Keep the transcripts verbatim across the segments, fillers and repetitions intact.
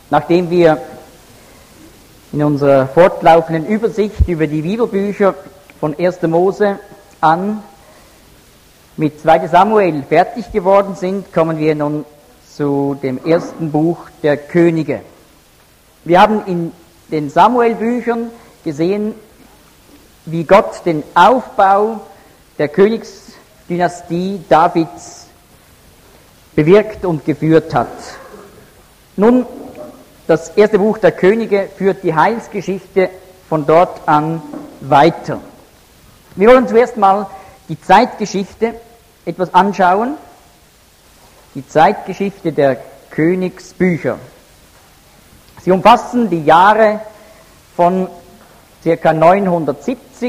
Nachdem wir in unserer fortlaufenden Übersicht über die Bibelbücher von erster Mose an mit zweiter Samuel fertig geworden sind, kommen wir nun zu dem ersten Buch der Könige. Wir haben in den Samuel-Büchern gesehen, wie Gott den Aufbau der Königsdynastie Davids bewirkt und geführt hat. Nun, das erste Buch der Könige führt die Heilsgeschichte von dort an weiter. Wir wollen zuerst mal die Zeitgeschichte etwas anschauen, die Zeitgeschichte der Königsbücher. Sie umfassen die Jahre von ca. neunhundertsiebzig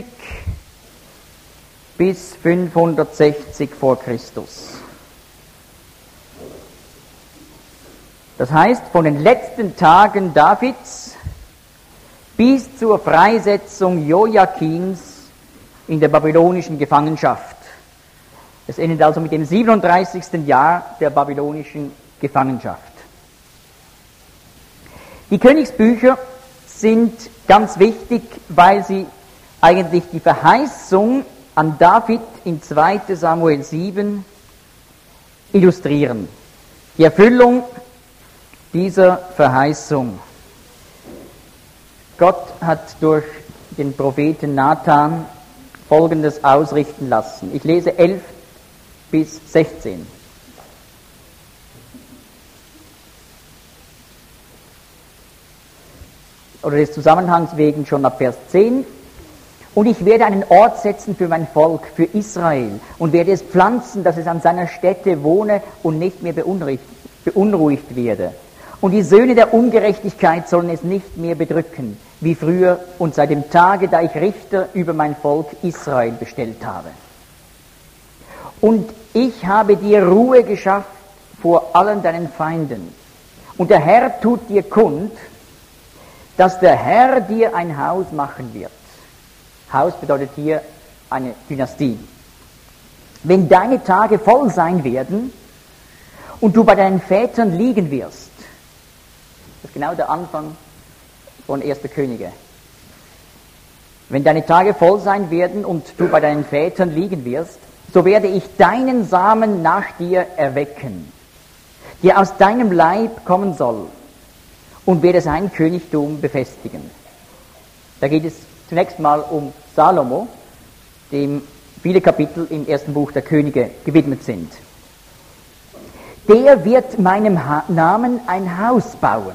bis fünfhundertsechzig vor Christus. Das heißt, von den letzten Tagen Davids bis zur Freisetzung Joachims in der babylonischen Gefangenschaft. Es endet also mit dem siebenunddreißigsten Jahr der babylonischen Gefangenschaft. Die Königsbücher sind ganz wichtig, weil sie eigentlich die Verheißung an David in zweiter Samuel sieben illustrieren. Die Erfüllung dieser Verheißung. Gott hat durch den Propheten Nathan Folgendes ausrichten lassen. Ich lese elf bis sechzehn. Oder des Zusammenhangs wegen schon ab Vers zehn. Und ich werde einen Ort setzen für mein Volk, für Israel, und werde es pflanzen, dass es an seiner Stätte wohne und nicht mehr beunruhigt, beunruhigt werde. Und die Söhne der Ungerechtigkeit sollen es nicht mehr bedrücken, wie früher und seit dem Tage, da ich Richter über mein Volk Israel bestellt habe. Und ich habe dir Ruhe geschafft vor allen deinen Feinden. Und der Herr tut dir kund, dass der Herr dir ein Haus machen wird. Haus bedeutet hier eine Dynastie. Wenn deine Tage voll sein werden und du bei deinen Vätern liegen wirst, das ist genau der Anfang von erster Könige. Wenn deine Tage voll sein werden und du bei deinen Vätern liegen wirst, so werde ich deinen Samen nach dir erwecken, der aus deinem Leib kommen soll, und werde sein Königtum befestigen. Da geht es zunächst mal um Salomo, dem viele Kapitel im ersten Buch der Könige gewidmet sind. Der wird meinem ha- Namen ein Haus bauen.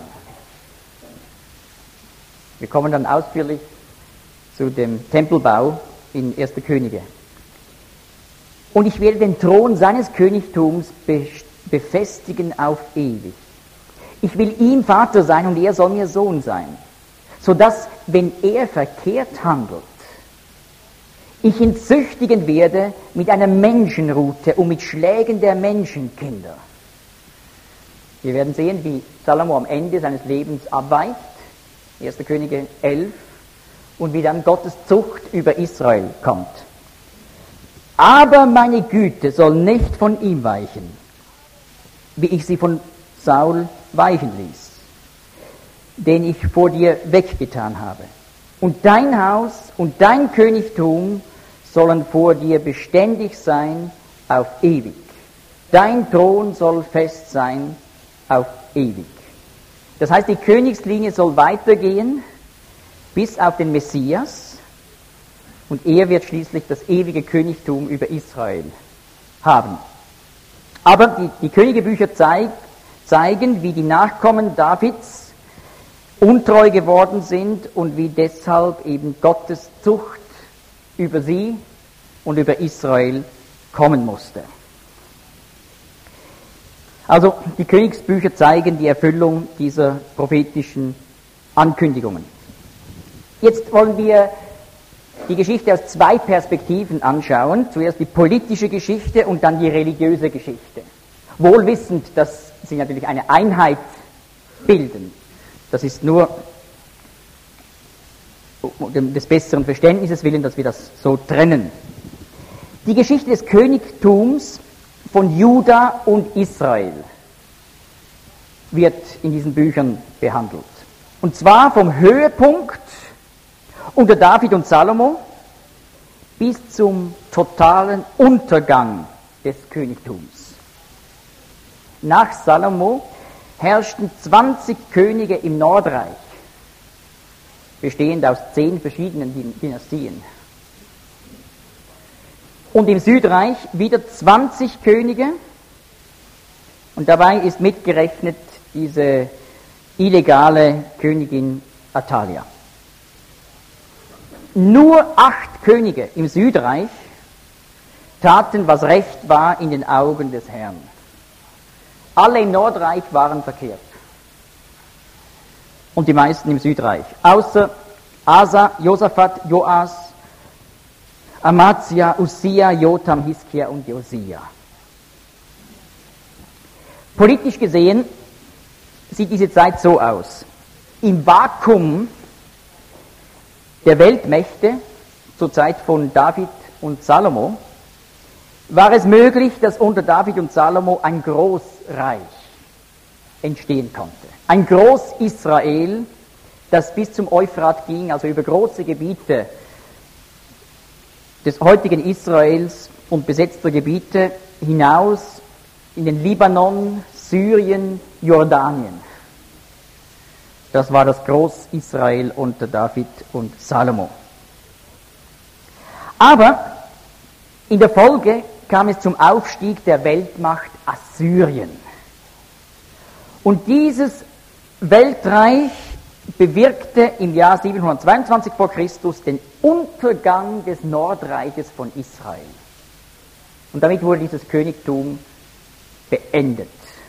Wir kommen dann ausführlich zu dem Tempelbau in erster Könige. Und ich werde den Thron seines Königtums be- befestigen auf ewig. Ich will ihm Vater sein und er soll mir Sohn sein, sodass, wenn er verkehrt handelt, ich ihn züchtigen werde mit einer Menschenrute und mit Schlägen der Menschenkinder. Wir werden sehen, wie Salomo am Ende seines Lebens abweicht, erster Könige elf, und wie dann Gottes Zucht über Israel kommt. Aber meine Güte soll nicht von ihm weichen, wie ich sie von Saul weichen ließ, den ich vor dir weggetan habe. Und dein Haus und dein Königtum sollen vor dir beständig sein auf ewig. Dein Thron soll fest sein auf ewig. Das heißt, die Königslinie soll weitergehen bis auf den Messias, und er wird schließlich das ewige Königtum über Israel haben. Aber die, die Königebücher zeig, zeigen, wie die Nachkommen Davids untreu geworden sind und wie deshalb eben Gottes Zucht über sie und über Israel kommen musste. Also die Königsbücher zeigen die Erfüllung dieser prophetischen Ankündigungen. Jetzt wollen wir die Geschichte aus zwei Perspektiven anschauen. Zuerst die politische Geschichte und dann die religiöse Geschichte. Wohl wissend, dass sie natürlich eine Einheit bilden. Das ist nur um des besseren Verständnisses willen, dass wir das so trennen. Die Geschichte des Königtums von Juda und Israel wird in diesen Büchern behandelt. Und zwar vom Höhepunkt unter David und Salomo bis zum totalen Untergang des Königtums. Nach Salomo herrschten zwanzig Könige im Nordreich, bestehend aus zehn verschiedenen Dynastien. Und im Südreich wieder zwanzig Könige, und dabei ist mitgerechnet diese illegale Königin Atalia. Nur acht Könige im Südreich taten, was recht war in den Augen des Herrn. Alle im Nordreich waren verkehrt. Und die meisten im Südreich. Außer Asa, Josaphat, Joas, Amazia, Uzia, Jotam, Hiskia und Josia. Politisch gesehen sieht diese Zeit so aus. Im Vakuum der Weltmächte zur Zeit von David und Salomo war es möglich, dass unter David und Salomo ein Großreich entstehen konnte. Ein Groß-Israel, das bis zum Euphrat ging, also über große Gebiete des heutigen Israels und besetzter Gebiete hinaus in den Libanon, Syrien, Jordanien. Das war das Groß-Israel unter David und Salomo. Aber in der Folge kam es zum Aufstieg der Weltmacht Assyrien. Und dieses Weltreich bewirkte im Jahr siebenhundertzweiundzwanzig vor Christus den Untergang des Nordreiches von Israel. Und damit wurde dieses Königtum beendet.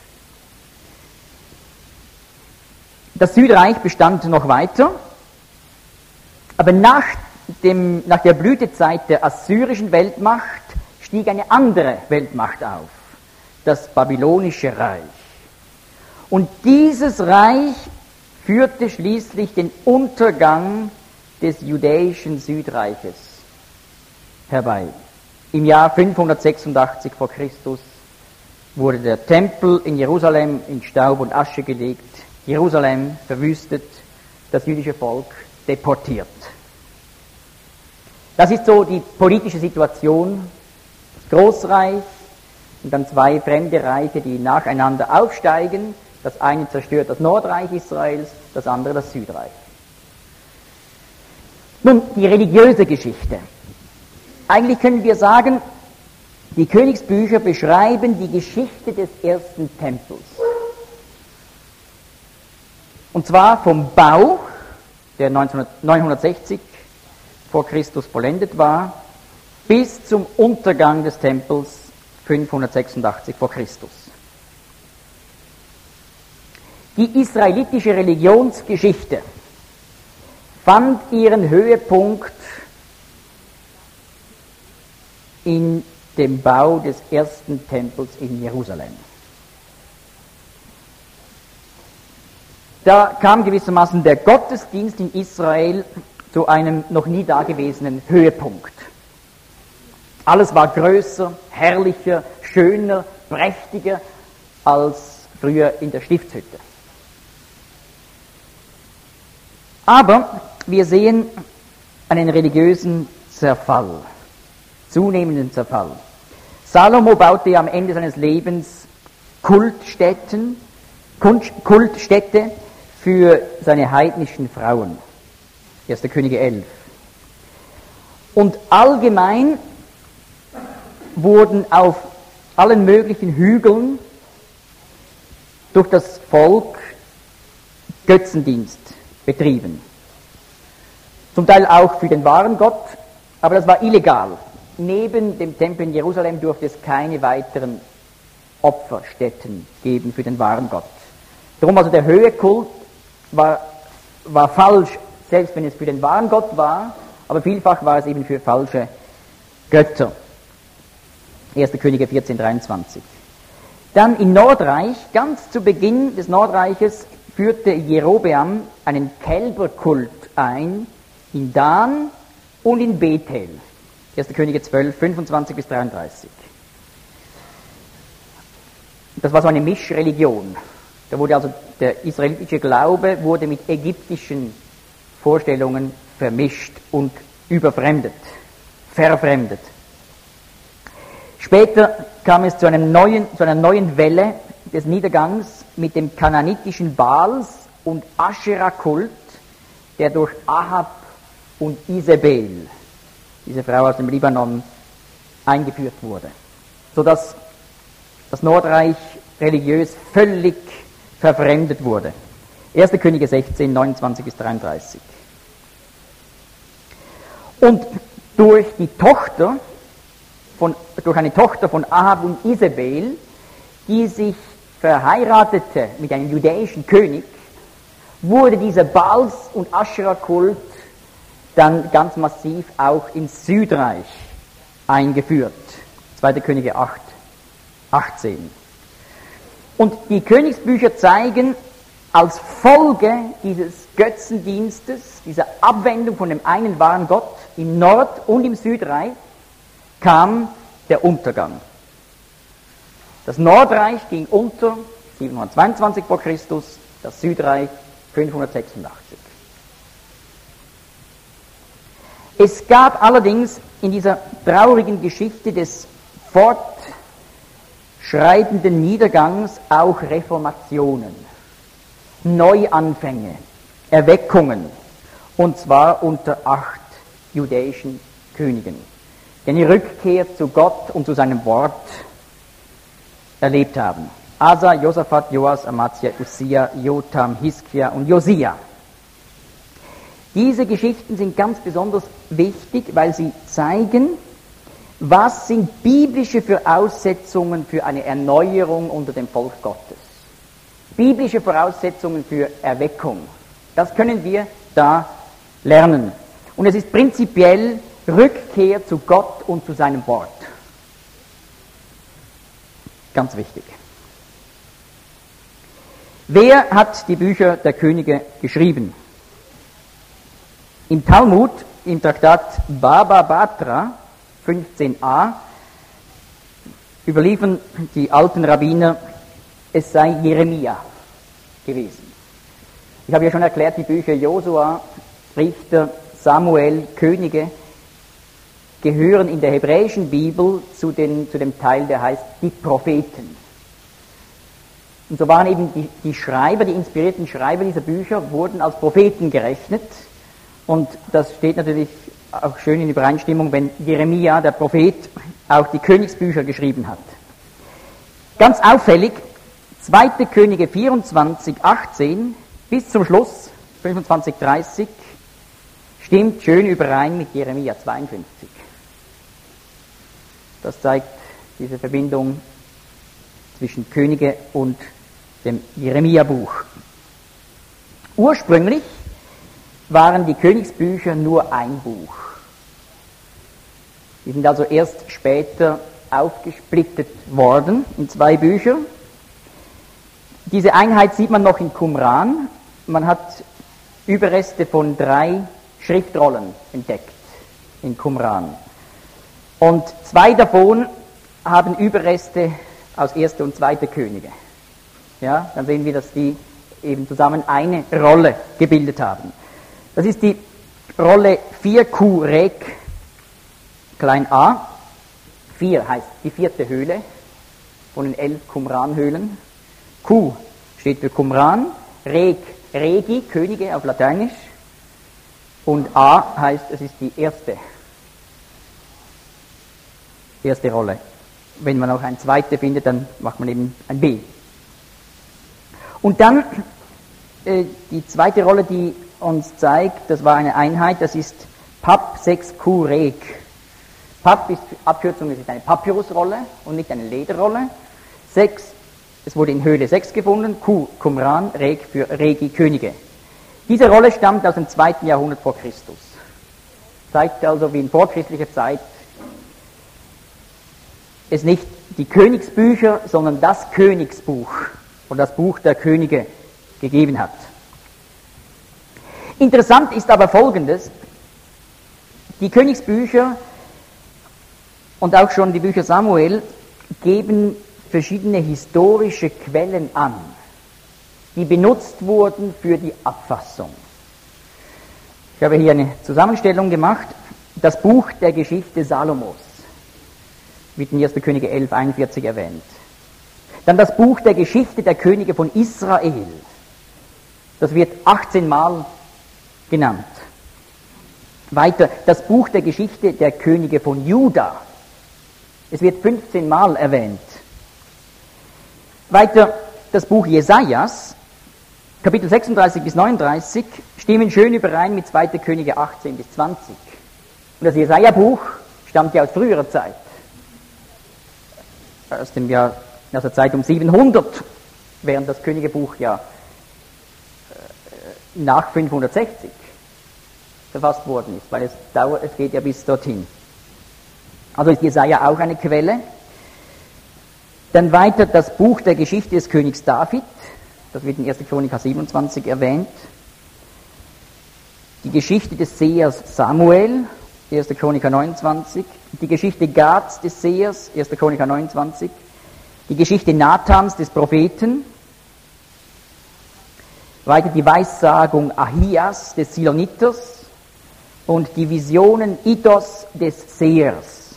Das Südreich bestand noch weiter, aber nach, dem, nach der Blütezeit der assyrischen Weltmacht stieg eine andere Weltmacht auf, das babylonische Reich. Und dieses Reich führte schließlich den Untergang des judäischen Südreiches herbei. Im Jahr fünfhundertsechsundachtzig vor Christus wurde der Tempel in Jerusalem in Staub und Asche gelegt, Jerusalem verwüstet, das jüdische Volk deportiert. Das ist so die politische Situation. Das Großreich und dann zwei fremde Reiche, die nacheinander aufsteigen. Das eine zerstört das Nordreich Israels, das andere das Südreich. Nun, die religiöse Geschichte. Eigentlich können wir sagen, die Königsbücher beschreiben die Geschichte des ersten Tempels. Und zwar vom Bau, der neunhundertsechzig vor Christus vollendet war, bis zum Untergang des Tempels fünfhundertsechsundachtzig vor Christus. Die israelitische Religionsgeschichte fand ihren Höhepunkt in dem Bau des ersten Tempels in Jerusalem. Da kam gewissermaßen der Gottesdienst in Israel zu einem noch nie dagewesenen Höhepunkt. Alles war größer, herrlicher, schöner, prächtiger als früher in der Stiftshütte. Aber wir sehen einen religiösen Zerfall, zunehmenden Zerfall. Salomo baute ja am Ende seines Lebens Kultstätten, Kultstätte für seine heidnischen Frauen. erster Könige elf. Und allgemein wurden auf allen möglichen Hügeln durch das Volk Götzendienst betrieben. Zum Teil auch für den wahren Gott, aber das war illegal. Neben dem Tempel in Jerusalem durfte es keine weiteren Opferstätten geben für den wahren Gott. Darum also der Höhekult war, war falsch, selbst wenn es für den wahren Gott war, aber vielfach war es eben für falsche Götter. erster Könige vierzehn dreiundzwanzig. Dann im Nordreich, ganz zu Beginn des Nordreiches, führte Jerobeam einen Kälberkult ein in Dan und in Bethel. erster Könige zwölf, fünfundzwanzig bis dreiunddreißig. Das war so eine Mischreligion. Da wurde also der israelitische Glaube wurde mit ägyptischen Vorstellungen vermischt und überfremdet, verfremdet. Später kam es zu, einem neuen, zu einer neuen Welle des Niedergangs mit dem kananitischen Baals und Aschera-Kult, der durch Ahab und Isabel, diese Frau aus dem Libanon, eingeführt wurde, sodass das Nordreich religiös völlig verfremdet wurde. erster Könige sechzehn, neunundzwanzig bis dreiunddreißig. Und durch die Tochter, von, durch eine Tochter von Ahab und Isabel, die sich verheiratete mit einem judäischen König, wurde dieser Baals- und Aschera-Kult dann ganz massiv auch ins Südreich eingeführt. zweiter Könige acht, achtzehn. Und die Königsbücher zeigen, als Folge dieses Götzendienstes, dieser Abwendung von dem einen wahren Gott im Nord- und im Südreich, kam der Untergang. Das Nordreich ging unter siebenhundertzweiundzwanzig vor Christus, das Südreich fünfhundertsechsundachtzig. Es gab allerdings in dieser traurigen Geschichte des fortschreitenden Niedergangs auch Reformationen, Neuanfänge, Erweckungen, und zwar unter acht judäischen Königen, die eine Rückkehr zu Gott und zu seinem Wort erlebt haben. Asa, Josaphat, Joas, Amazia, Usia, Jotam, Hiskia und Josia. Diese Geschichten sind ganz besonders wichtig, weil sie zeigen, was sind biblische Voraussetzungen für eine Erneuerung unter dem Volk Gottes. Biblische Voraussetzungen für Erweckung. Das können wir da lernen. Und es ist prinzipiell Rückkehr zu Gott und zu seinem Wort. Ganz wichtig. Wer hat die Bücher der Könige geschrieben? Im Talmud, im Traktat Baba Batra fünfzehn a, überliefern die alten Rabbiner, es sei Jeremia gewesen. Ich habe ja schon erklärt, die Bücher Josua, Richter, Samuel, Könige gehören in der hebräischen Bibel zu, den, zu dem Teil, der heißt die Propheten. Und so waren eben die, die Schreiber, die inspirierten Schreiber dieser Bücher, wurden als Propheten gerechnet. Und das steht natürlich auch schön in Übereinstimmung, wenn Jeremia, der Prophet, auch die Königsbücher geschrieben hat. Ganz auffällig, zweiter Könige vierundzwanzig, achtzehn bis zum Schluss, fünfundzwanzig, dreißig, stimmt schön überein mit Jeremia zweiundfünfzig. Das zeigt diese Verbindung zwischen Könige und dem Jeremia-Buch. Ursprünglich waren die Königsbücher nur ein Buch. Die sind also erst später aufgesplittet worden in zwei Bücher. Diese Einheit sieht man noch in Qumran. Man hat Überreste von drei Schriftrollen entdeckt in Qumran. Und zwei davon haben Überreste aus erster und zweiter Könige. Ja, dann sehen wir, dass die eben zusammen eine Rolle gebildet haben. Das ist die Rolle vier Q Rek klein a. vier heißt die vierte Höhle von den elf Qumran-Höhlen. Q steht für Qumran, Rek, Regi, Könige auf Lateinisch, und A heißt, es ist die erste, erste Rolle. Wenn man auch eine zweite findet, dann macht man eben ein B. Und dann äh, die zweite Rolle, die uns zeigt, das war eine Einheit, das ist Pap sechs Q Rek. Pap ist Abkürzung, es ist eine Papyrusrolle und nicht eine Lederrolle. sechs, es wurde in Höhle sechs gefunden, Q Qumran, Rek für Regi, Könige. Diese Rolle stammt aus dem zweiten Jahrhundert vor Christus. Zeigt also, wie in vorchristlicher Zeit es nicht die Königsbücher, sondern das Königsbuch oder das Buch der Könige gegeben hat. Interessant ist aber Folgendes: Die Königsbücher und auch schon die Bücher Samuel geben verschiedene historische Quellen an. die benutzt wurden für die Abfassung. Ich habe hier eine Zusammenstellung gemacht. Das Buch der Geschichte Salomos wird in erster Könige elf einundvierzig erwähnt. Dann das Buch der Geschichte der Könige von Israel. Das wird achtzehn Mal genannt. Weiter das Buch der Geschichte der Könige von Juda. Es wird fünfzehn Mal erwähnt. Weiter das Buch Jesajas, Kapitel sechsunddreißig bis neununddreißig, stimmen schön überein mit zweiter Könige achtzehn bis zwanzig. Und das Jesaja-Buch stammt ja aus früherer Zeit. Aus dem Jahr, aus der Zeit um siebenhundert, während das Königebuch ja äh, nach fünfhundertsechzig verfasst worden ist, weil es dauert, es geht ja bis dorthin. Also ist Jesaja auch eine Quelle. Dann weiter das Buch der Geschichte des Königs David, das wird in erster Chronik siebenundzwanzig erwähnt. Die Geschichte des Sehers Samuel, erster Chronik neunundzwanzig. Die Geschichte Gads des Sehers, erster Chronik neunundzwanzig. Die Geschichte Nathans des Propheten. Weiter die Weissagung Ahias des Siloniters und die Visionen Iddos des Sehers.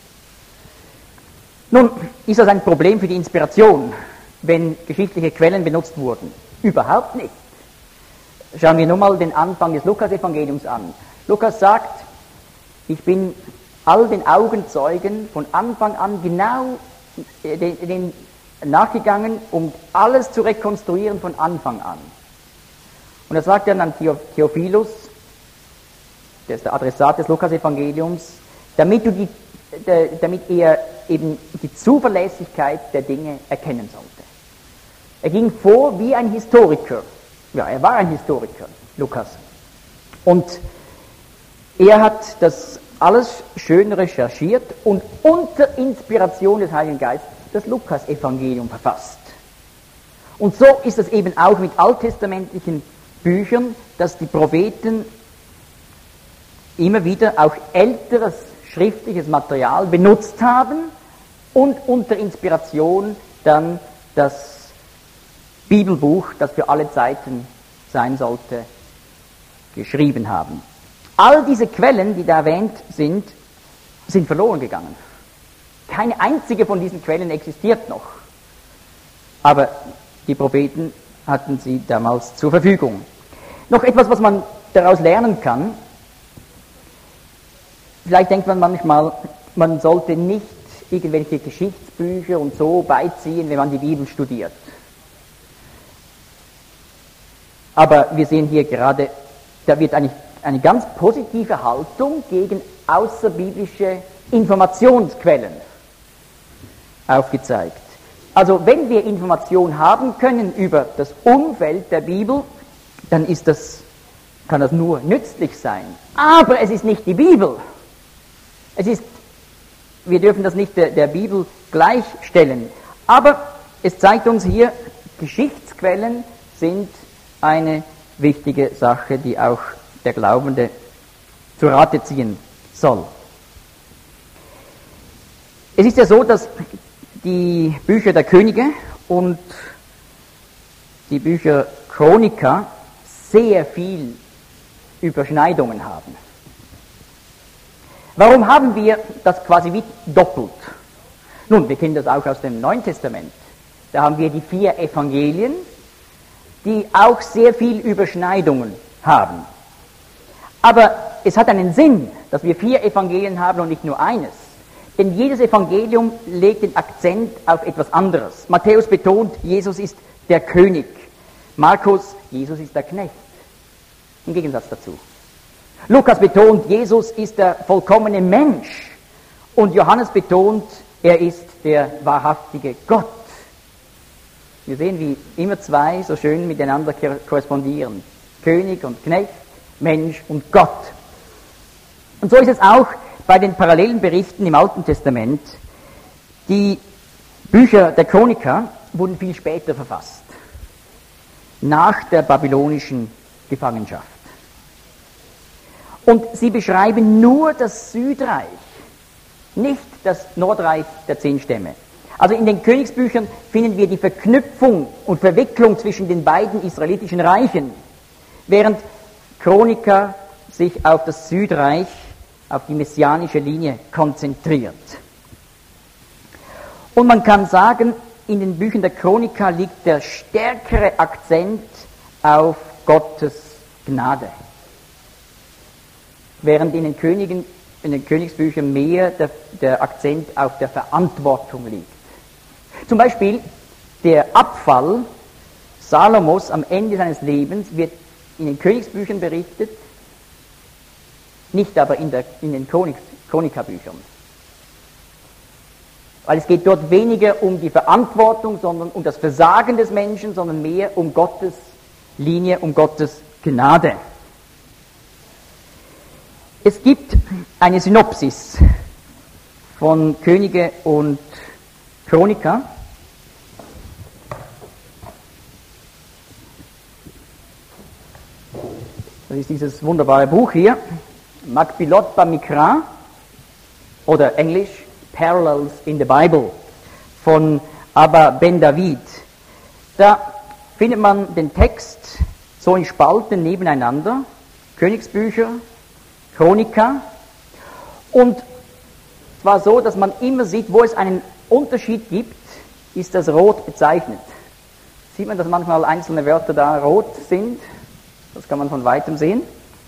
Nun, ist das ein Problem für die Inspiration, wenn geschichtliche Quellen benutzt wurden? Überhaupt nicht. Schauen wir nur mal den Anfang des Lukas-Evangeliums an. Lukas sagt, ich bin all den Augenzeugen von Anfang an genau den, den nachgegangen, um alles zu rekonstruieren von Anfang an. Und er sagt dann an Theophilus, der ist der Adressat des Lukas-Evangeliums, damit, du die, de, damit er eben die Zuverlässigkeit der Dinge erkennen sollte. Er ging vor wie ein Historiker. Ja, er war ein Historiker, Lukas. Und er hat das alles schön recherchiert und unter Inspiration des Heiligen Geistes das Lukas-Evangelium verfasst. Und so ist es eben auch mit alttestamentlichen Büchern, dass die Propheten immer wieder auch älteres schriftliches Material benutzt haben und unter Inspiration dann das Bibelbuch, das für alle Zeiten sein sollte, geschrieben haben. All diese Quellen, die da erwähnt sind, sind verloren gegangen. Keine einzige von diesen Quellen existiert noch. Aber die Propheten hatten sie damals zur Verfügung. Noch etwas, was man daraus lernen kann. Vielleicht denkt man manchmal, man sollte nicht irgendwelche Geschichtsbücher und so beiziehen, wenn man die Bibel studiert. Aber wir sehen hier gerade, da wird eigentlich eine ganz positive Haltung gegen außerbiblische Informationsquellen aufgezeigt. Also wenn wir Information haben können über das Umfeld der Bibel, dann ist das, kann das nur nützlich sein. Aber es ist nicht die Bibel. Es ist, wir dürfen das nicht der, der Bibel gleichstellen. Aber es zeigt uns hier, Geschichtsquellen sind eine wichtige Sache, die auch der Glaubende zu Rate ziehen soll. Es ist ja so, dass die Bücher der Könige und die Bücher Chronika sehr viel Überschneidungen haben. Warum haben wir das quasi wie doppelt? Nun, wir kennen das auch aus dem Neuen Testament. Da haben wir die vier Evangelien, die auch sehr viel Überschneidungen haben. Aber es hat einen Sinn, dass wir vier Evangelien haben und nicht nur eines. Denn jedes Evangelium legt den Akzent auf etwas anderes. Matthäus betont, Jesus ist der König. Markus, Jesus ist der Knecht. Im Gegensatz dazu. Lukas betont, Jesus ist der vollkommene Mensch. Und Johannes betont, er ist der wahrhaftige Gott. Wir sehen, wie immer zwei so schön miteinander korrespondieren. König und Knecht, Mensch und Gott. Und so ist es auch bei den parallelen Berichten im Alten Testament. Die Bücher der Chroniker wurden viel später verfasst, nach der babylonischen Gefangenschaft. Und sie beschreiben nur das Südreich, nicht das Nordreich der zehn Stämme. Also in den Königsbüchern finden wir die Verknüpfung und Verwicklung zwischen den beiden israelitischen Reichen, während Chroniker sich auf das Südreich, auf die messianische Linie konzentriert. Und man kann sagen, in den Büchern der Chroniker liegt der stärkere Akzent auf Gottes Gnade, während in den, Königen, in den Königsbüchern mehr der, der Akzent auf der Verantwortung liegt. Zum Beispiel der Abfall Salomos am Ende seines Lebens wird in den Königsbüchern berichtet, nicht aber in, der, in den Chronik, Chronikerbüchern. Weil es geht dort weniger um die Verantwortung, sondern um das Versagen des Menschen, sondern mehr um Gottes Linie, um Gottes Gnade. Es gibt eine Synopsis von Könige und Chroniker. Das ist dieses wunderbare Buch hier, Makbilot Bamikra, oder Englisch Parallels in the Bible, von Abba Ben David. Da findet man den Text so in Spalten nebeneinander, Königsbücher, Chroniker, und zwar so, dass man immer sieht, wo es einen Unterschied gibt, ist das rot bezeichnet. Sieht man, dass manchmal einzelne Wörter da rot sind? Das kann man von weitem sehen.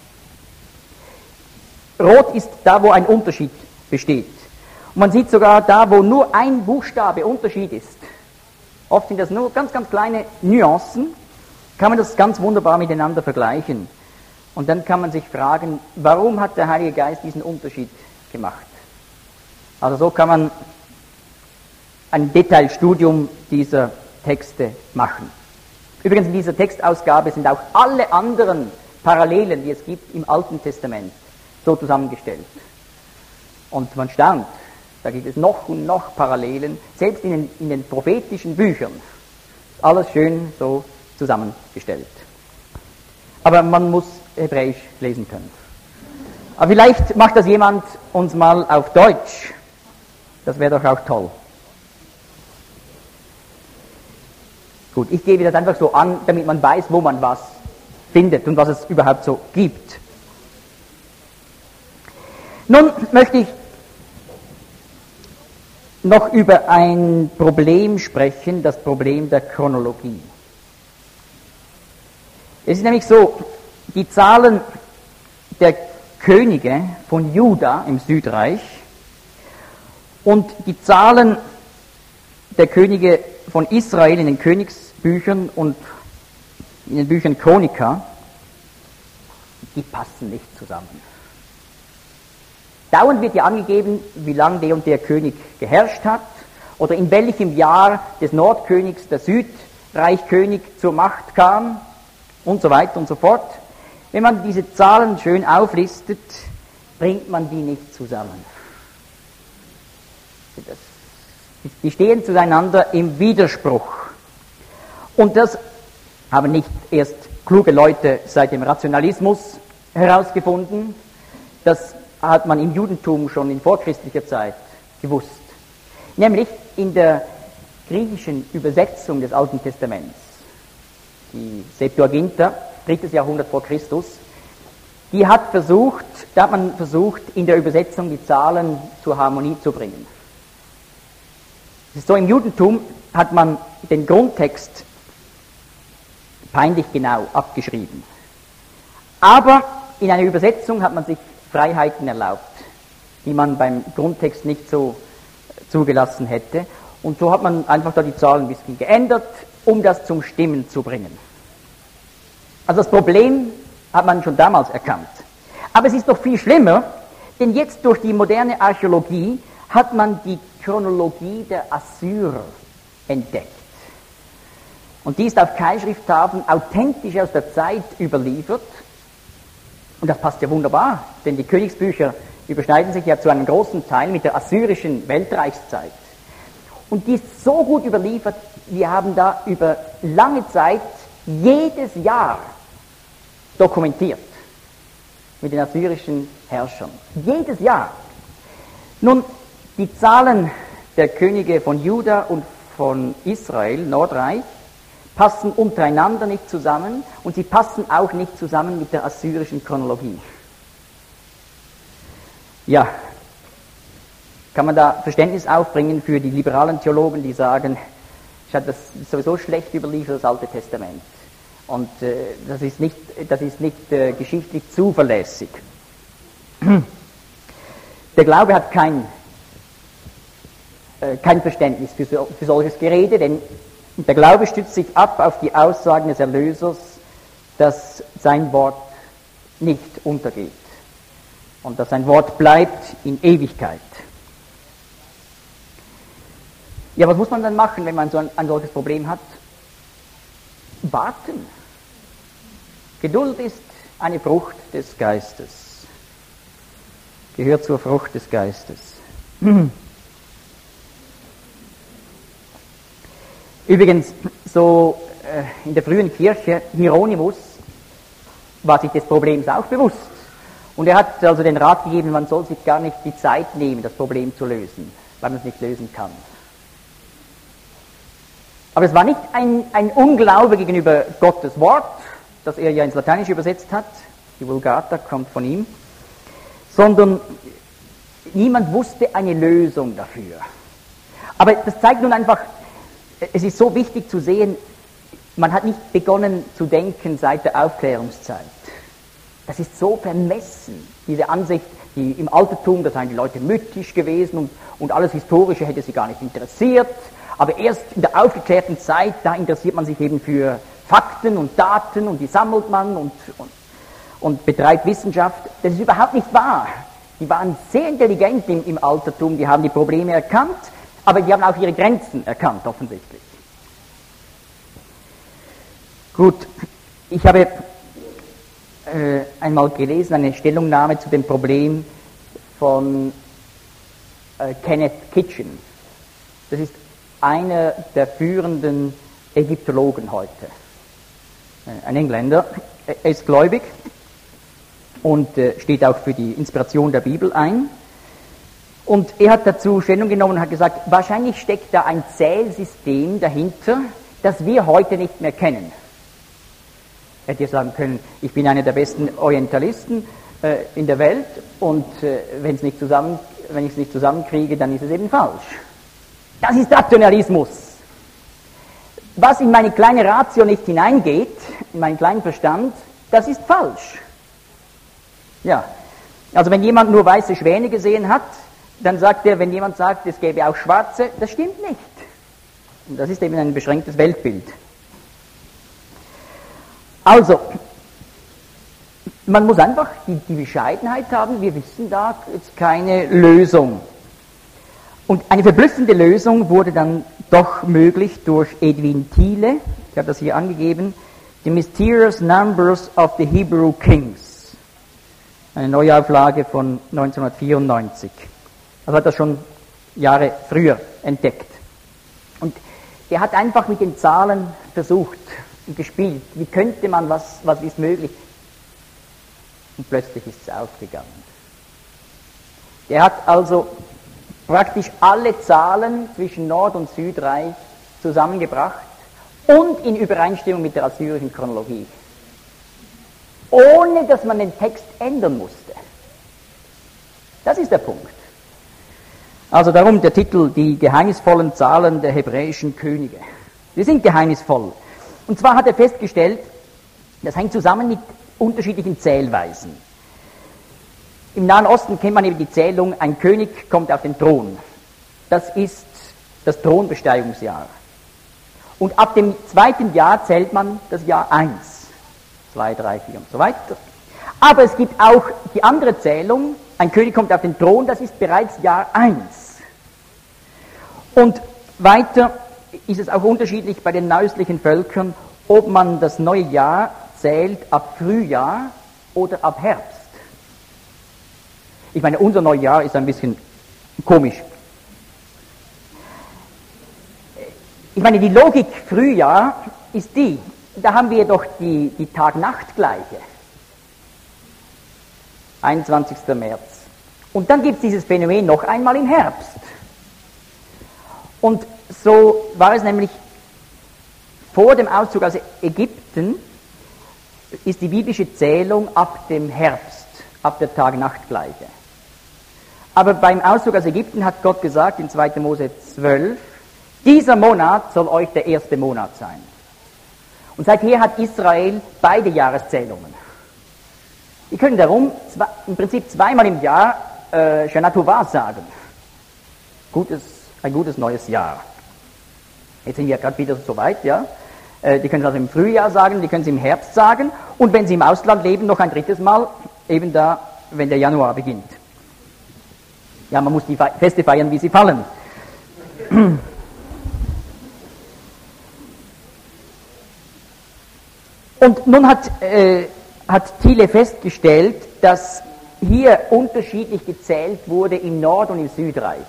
Rot ist da, wo ein Unterschied besteht. Und man sieht sogar da, wo nur ein Buchstabe Unterschied ist. Oft sind das nur ganz, ganz kleine Nuancen, kann man das ganz wunderbar miteinander vergleichen. Und dann kann man sich fragen, warum hat der Heilige Geist diesen Unterschied gemacht? Also so kann man ein Detailstudium dieser Texte machen. Übrigens in dieser Textausgabe sind auch alle anderen Parallelen, die es gibt im Alten Testament, so zusammengestellt. Und man staunt, da gibt es noch und noch Parallelen, selbst in den, in den prophetischen Büchern. Alles schön so zusammengestellt. Aber man muss Hebräisch lesen können. Aber vielleicht macht das jemand uns mal auf Deutsch. Das wäre doch auch toll. Gut, ich gebe das einfach so an, damit man weiß, wo man was findet und was es überhaupt so gibt. Nun möchte ich noch über ein Problem sprechen, das Problem der Chronologie. Es ist nämlich so, die Zahlen der Könige von Juda im Südreich und die Zahlen der Könige von Israel in den Königsbüchern und in den Büchern Chroniker, die passen nicht zusammen. Dauernd wird ja angegeben, wie lange der und der König geherrscht hat oder in welchem Jahr des Nordkönigs der Südreichkönig zur Macht kam und so weiter und so fort. Wenn man diese Zahlen schön auflistet, bringt man die nicht zusammen. Das, die stehen zueinander im Widerspruch. Und das haben nicht erst kluge Leute seit dem Rationalismus herausgefunden, das hat man im Judentum schon in vorchristlicher Zeit gewusst. Nämlich in der griechischen Übersetzung des Alten Testaments, die Septuaginta, drittes Jahrhundert vor Christus, die hat versucht, da hat man versucht, in der Übersetzung die Zahlen zur Harmonie zu bringen. Es ist so, im Judentum hat man den Grundtext peinlich genau abgeschrieben. Aber in einer Übersetzung hat man sich Freiheiten erlaubt, die man beim Grundtext nicht so zugelassen hätte. Und so hat man einfach da die Zahlen ein bisschen geändert, um das zum Stimmen zu bringen. Also das Problem hat man schon damals erkannt. Aber es ist noch viel schlimmer, denn jetzt durch die moderne Archäologie hat man die Chronologie der Assyrer entdeckt. Und die ist auf Keilschrifttafeln authentisch aus der Zeit überliefert. Und das passt ja wunderbar, denn die Königsbücher überschneiden sich ja zu einem großen Teil mit der assyrischen Weltreichszeit. Und die ist so gut überliefert, wir haben da über lange Zeit jedes Jahr dokumentiert mit den assyrischen Herrschern. Jedes Jahr. Nun, die Zahlen der Könige von Juda und von Israel, Nordreich, passen untereinander nicht zusammen und sie passen auch nicht zusammen mit der assyrischen Chronologie. Ja, kann man da Verständnis aufbringen für die liberalen Theologen, die sagen, ich habe das sowieso schlecht überliefert, das Alte Testament. Und äh, das ist nicht, das ist nicht äh, geschichtlich zuverlässig. Der Glaube hat kein, äh, kein Verständnis für, so, für solches Gerede, denn der Glaube stützt sich ab auf die Aussagen des Erlösers, dass sein Wort nicht untergeht und dass sein Wort bleibt in Ewigkeit. Ja, was muss man dann machen, wenn man so ein, ein solches Problem hat? Warten. Geduld ist eine Frucht des Geistes. Gehört zur Frucht des Geistes. Übrigens, so äh, in der frühen Kirche, Hieronymus war sich des Problems auch bewusst. Und er hat also den Rat gegeben, man soll sich gar nicht die Zeit nehmen, das Problem zu lösen, weil man es nicht lösen kann. Aber es war nicht ein, ein Unglaube gegenüber Gottes Wort, das er ja ins Lateinische übersetzt hat, die Vulgata kommt von ihm, sondern niemand wusste eine Lösung dafür. Aber das zeigt nun einfach, es ist so wichtig zu sehen, man hat nicht begonnen zu denken seit der Aufklärungszeit. Das ist so vermessen, diese Ansicht, die im Altertum, da seien die Leute mythisch gewesen und, und alles Historische hätte sie gar nicht interessiert. Aber erst in der aufgeklärten Zeit, da interessiert man sich eben für Fakten und Daten und die sammelt man und, und, und betreibt Wissenschaft. Das ist überhaupt nicht wahr. Die waren sehr intelligent im, im Altertum, die haben die Probleme erkannt, aber die haben auch ihre Grenzen erkannt, offensichtlich. Gut, ich habe äh, einmal gelesen, eine Stellungnahme zu dem Problem von äh, Kenneth Kitchen. Das ist einer der führenden Ägyptologen heute. Ein Engländer, er ist gläubig und äh, steht auch für die Inspiration der Bibel ein. Und er hat dazu Stellung genommen und hat gesagt, wahrscheinlich steckt da ein Zählsystem dahinter, das wir heute nicht mehr kennen. Er hätte ja sagen können, ich bin einer der besten Orientalisten äh, in der Welt und äh, wenn es nicht zusammen, wenn ich es nicht zusammenkriege, dann ist es eben falsch. Das ist Rationalismus. Was in meine kleine Ratio nicht hineingeht, in meinen kleinen Verstand, das ist falsch. Ja, also wenn jemand nur weiße Schwäne gesehen hat, dann sagt er, wenn jemand sagt, es gäbe auch schwarze, das stimmt nicht. Und das ist eben ein beschränktes Weltbild. Also, man muss einfach die, die Bescheidenheit haben, wir wissen da jetzt keine Lösung. Und eine verblüffende Lösung wurde dann doch möglich durch Edwin Thiele, ich habe das hier angegeben, The Mysterious Numbers of the Hebrew Kings. Eine Neuauflage von neunzehnhundertvierundneunzig. Also hat das schon Jahre früher entdeckt. Und er hat einfach mit den Zahlen versucht und gespielt. Wie könnte man, was, was ist möglich? Und plötzlich ist es aufgegangen. Er hat also praktisch alle Zahlen zwischen Nord- und Südreich zusammengebracht und in Übereinstimmung mit der assyrischen Chronologie. Ohne dass man den Text ändern musste. Das ist der Punkt. Also darum der Titel, die geheimnisvollen Zahlen der hebräischen Könige. Die sind geheimnisvoll. Und zwar hat er festgestellt, das hängt zusammen mit unterschiedlichen Zählweisen. Im Nahen Osten kennt man eben die Zählung, ein König kommt auf den Thron. Das ist das Thronbesteigungsjahr. Und ab dem zweiten Jahr zählt man das Jahr eins, zwei, drei, vier und so weiter. Aber es gibt auch die andere Zählung, ein König kommt auf den Thron, das ist bereits Jahr eins. Und weiter ist es auch unterschiedlich bei den nördlichen Völkern, ob man das neue Jahr zählt ab Frühjahr oder ab Herbst. Ich meine, unser Neujahr ist ein bisschen komisch. Ich meine, die Logik Frühjahr ist die, da haben wir doch die, die Tag-Nacht-Gleiche. einundzwanzigster März. Und dann gibt es dieses Phänomen noch einmal im Herbst. Und so war es nämlich vor dem Auszug aus Ägypten, ist die biblische Zählung ab dem Herbst, ab der Tag-Nacht-Gleiche. Aber beim Auszug aus Ägypten hat Gott gesagt in zweiter Mose zwölf, dieser Monat soll euch der erste Monat sein. Und seither hat Israel beide Jahreszählungen. Die können darum zwei, im Prinzip zweimal im Jahr äh, Shana Tova sagen. Gutes, ein gutes neues Jahr. Jetzt sind wir gerade wieder so weit, ja. Äh, die können es also im Frühjahr sagen, die können es im Herbst sagen. Und wenn sie im Ausland leben, noch ein drittes Mal, eben da, wenn der Januar beginnt. Ja, man muss die Feste feiern, wie sie fallen. Und nun hat, äh, hat Thiele festgestellt, dass hier unterschiedlich gezählt wurde im Nord- und im Südreich.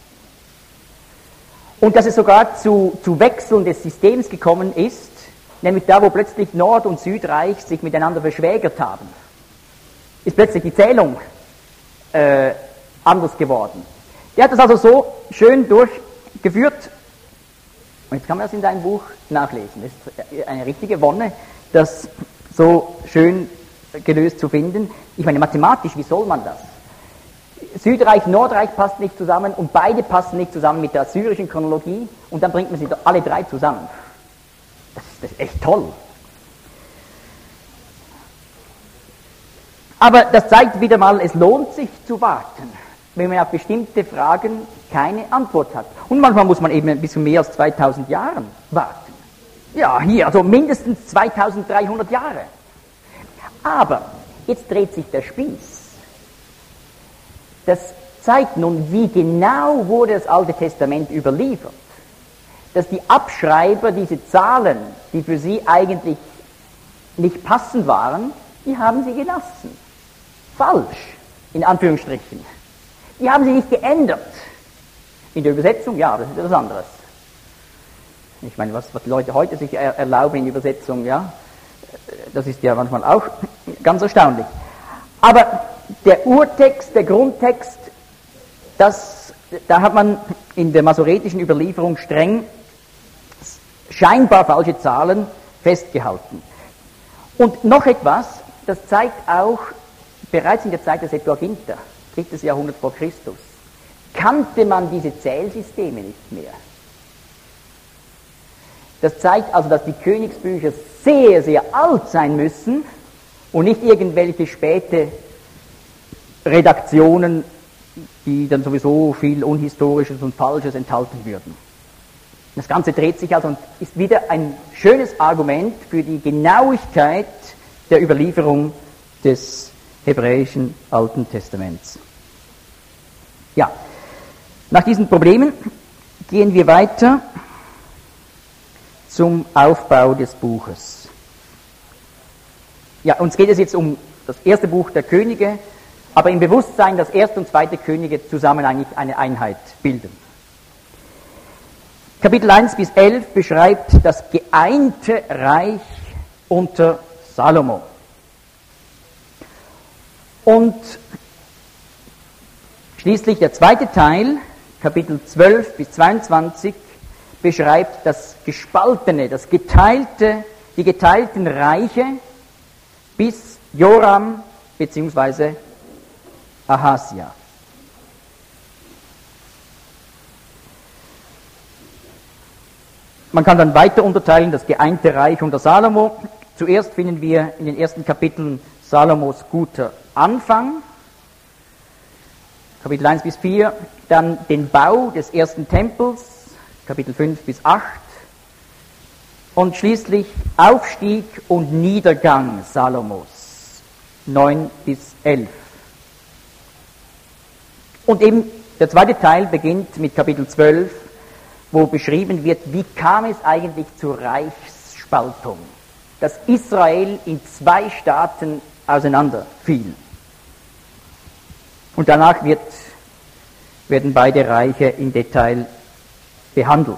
Und dass es sogar zu, zu Wechseln des Systems gekommen ist, nämlich da, wo plötzlich Nord- und Südreich sich miteinander verschwägert haben, ist plötzlich die Zählung äh, anders geworden. Er hat das also so schön durchgeführt, und jetzt kann man das in seinem Buch nachlesen. Das ist eine richtige Wonne, das so schön gelöst zu finden. Ich meine, mathematisch, wie soll man das? Südreich, Nordreich passt nicht zusammen und beide passen nicht zusammen mit der assyrischen Chronologie und dann bringt man sie alle drei zusammen. Das ist, das ist echt toll. Aber das zeigt wieder mal, es lohnt sich zu warten, wenn man auf bestimmte Fragen keine Antwort hat. Und manchmal muss man eben ein bisschen mehr als zweitausend Jahre warten. Ja, hier, also mindestens zweitausenddreihundert Jahre. Aber jetzt dreht sich der Spieß. Das zeigt nun, wie genau wurde das Alte Testament überliefert. Dass die Abschreiber diese Zahlen, die für sie eigentlich nicht passend waren, die haben sie gelassen. Falsch, in Anführungsstrichen. Die haben sie nicht geändert. In der Übersetzung, ja, das ist etwas anderes. Ich meine, was, was die Leute heute sich er, erlauben in Übersetzung, ja, das ist ja manchmal auch ganz erstaunlich. Aber der Urtext, der Grundtext, das, da hat man in der masoretischen Überlieferung streng scheinbar falsche Zahlen festgehalten. Und noch etwas, das zeigt auch, bereits in der Zeit der Septuaginta, drittes Jahrhundert vor Christus, kannte man diese Zählsysteme nicht mehr. Das zeigt also, dass die Königsbücher sehr, sehr alt sein müssen und nicht irgendwelche späte Redaktionen, die dann sowieso viel Unhistorisches und Falsches enthalten würden. Das Ganze dreht sich also und ist wieder ein schönes Argument für die Genauigkeit der Überlieferung des hebräischen Alten Testaments. Ja, nach diesen Problemen gehen wir weiter zum Aufbau des Buches. Ja, uns geht es jetzt um das erste Buch der Könige, aber im Bewusstsein, dass erste und zweite Könige zusammen eigentlich eine Einheit bilden. Kapitel eins bis elf beschreibt das geeinte Reich unter Salomo. Und schließlich der zweite Teil, Kapitel zwölf bis zweiundzwanzig, beschreibt das gespaltene, das geteilte, die geteilten Reiche bis Joram bzw. Ahasia. Man kann dann weiter unterteilen, das geeinte Reich unter Salomo. Zuerst finden wir in den ersten Kapiteln Salomos guter Anfang, Kapitel eins bis vier, dann den Bau des ersten Tempels, Kapitel fünf bis acht, und schließlich Aufstieg und Niedergang Salomos, neun bis elf. Und eben der zweite Teil beginnt mit Kapitel zwölf, wo beschrieben wird, wie kam es eigentlich zur Reichsspaltung, dass Israel in zwei Staaten auseinanderfiel. Und danach wird, werden beide Reiche im Detail behandelt.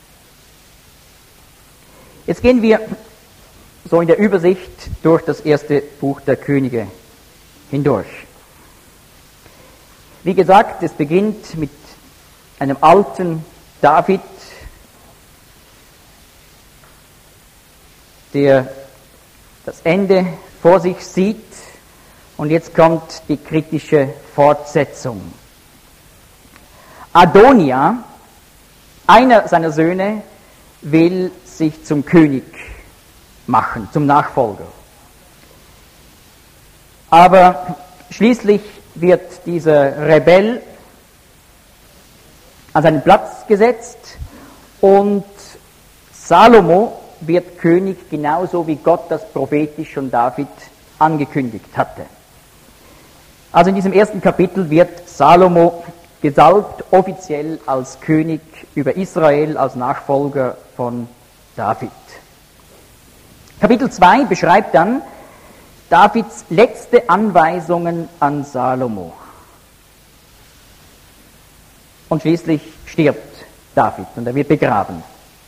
Jetzt gehen wir so in der Übersicht durch das erste Buch der Könige hindurch. Wie gesagt, es beginnt mit einem alten David, der das Ende vor sich sieht, und jetzt kommt die kritische Fortsetzung. Adonia, einer seiner Söhne, will sich zum König machen, zum Nachfolger. Aber schließlich wird dieser Rebell an seinen Platz gesetzt und Salomo wird König, genauso wie Gott das prophetisch schon David angekündigt hatte. Also in diesem ersten Kapitel wird Salomo gesalbt, offiziell als König über Israel, als Nachfolger von David. Kapitel zwei beschreibt dann Davids letzte Anweisungen an Salomo. Und schließlich stirbt David und er wird begraben.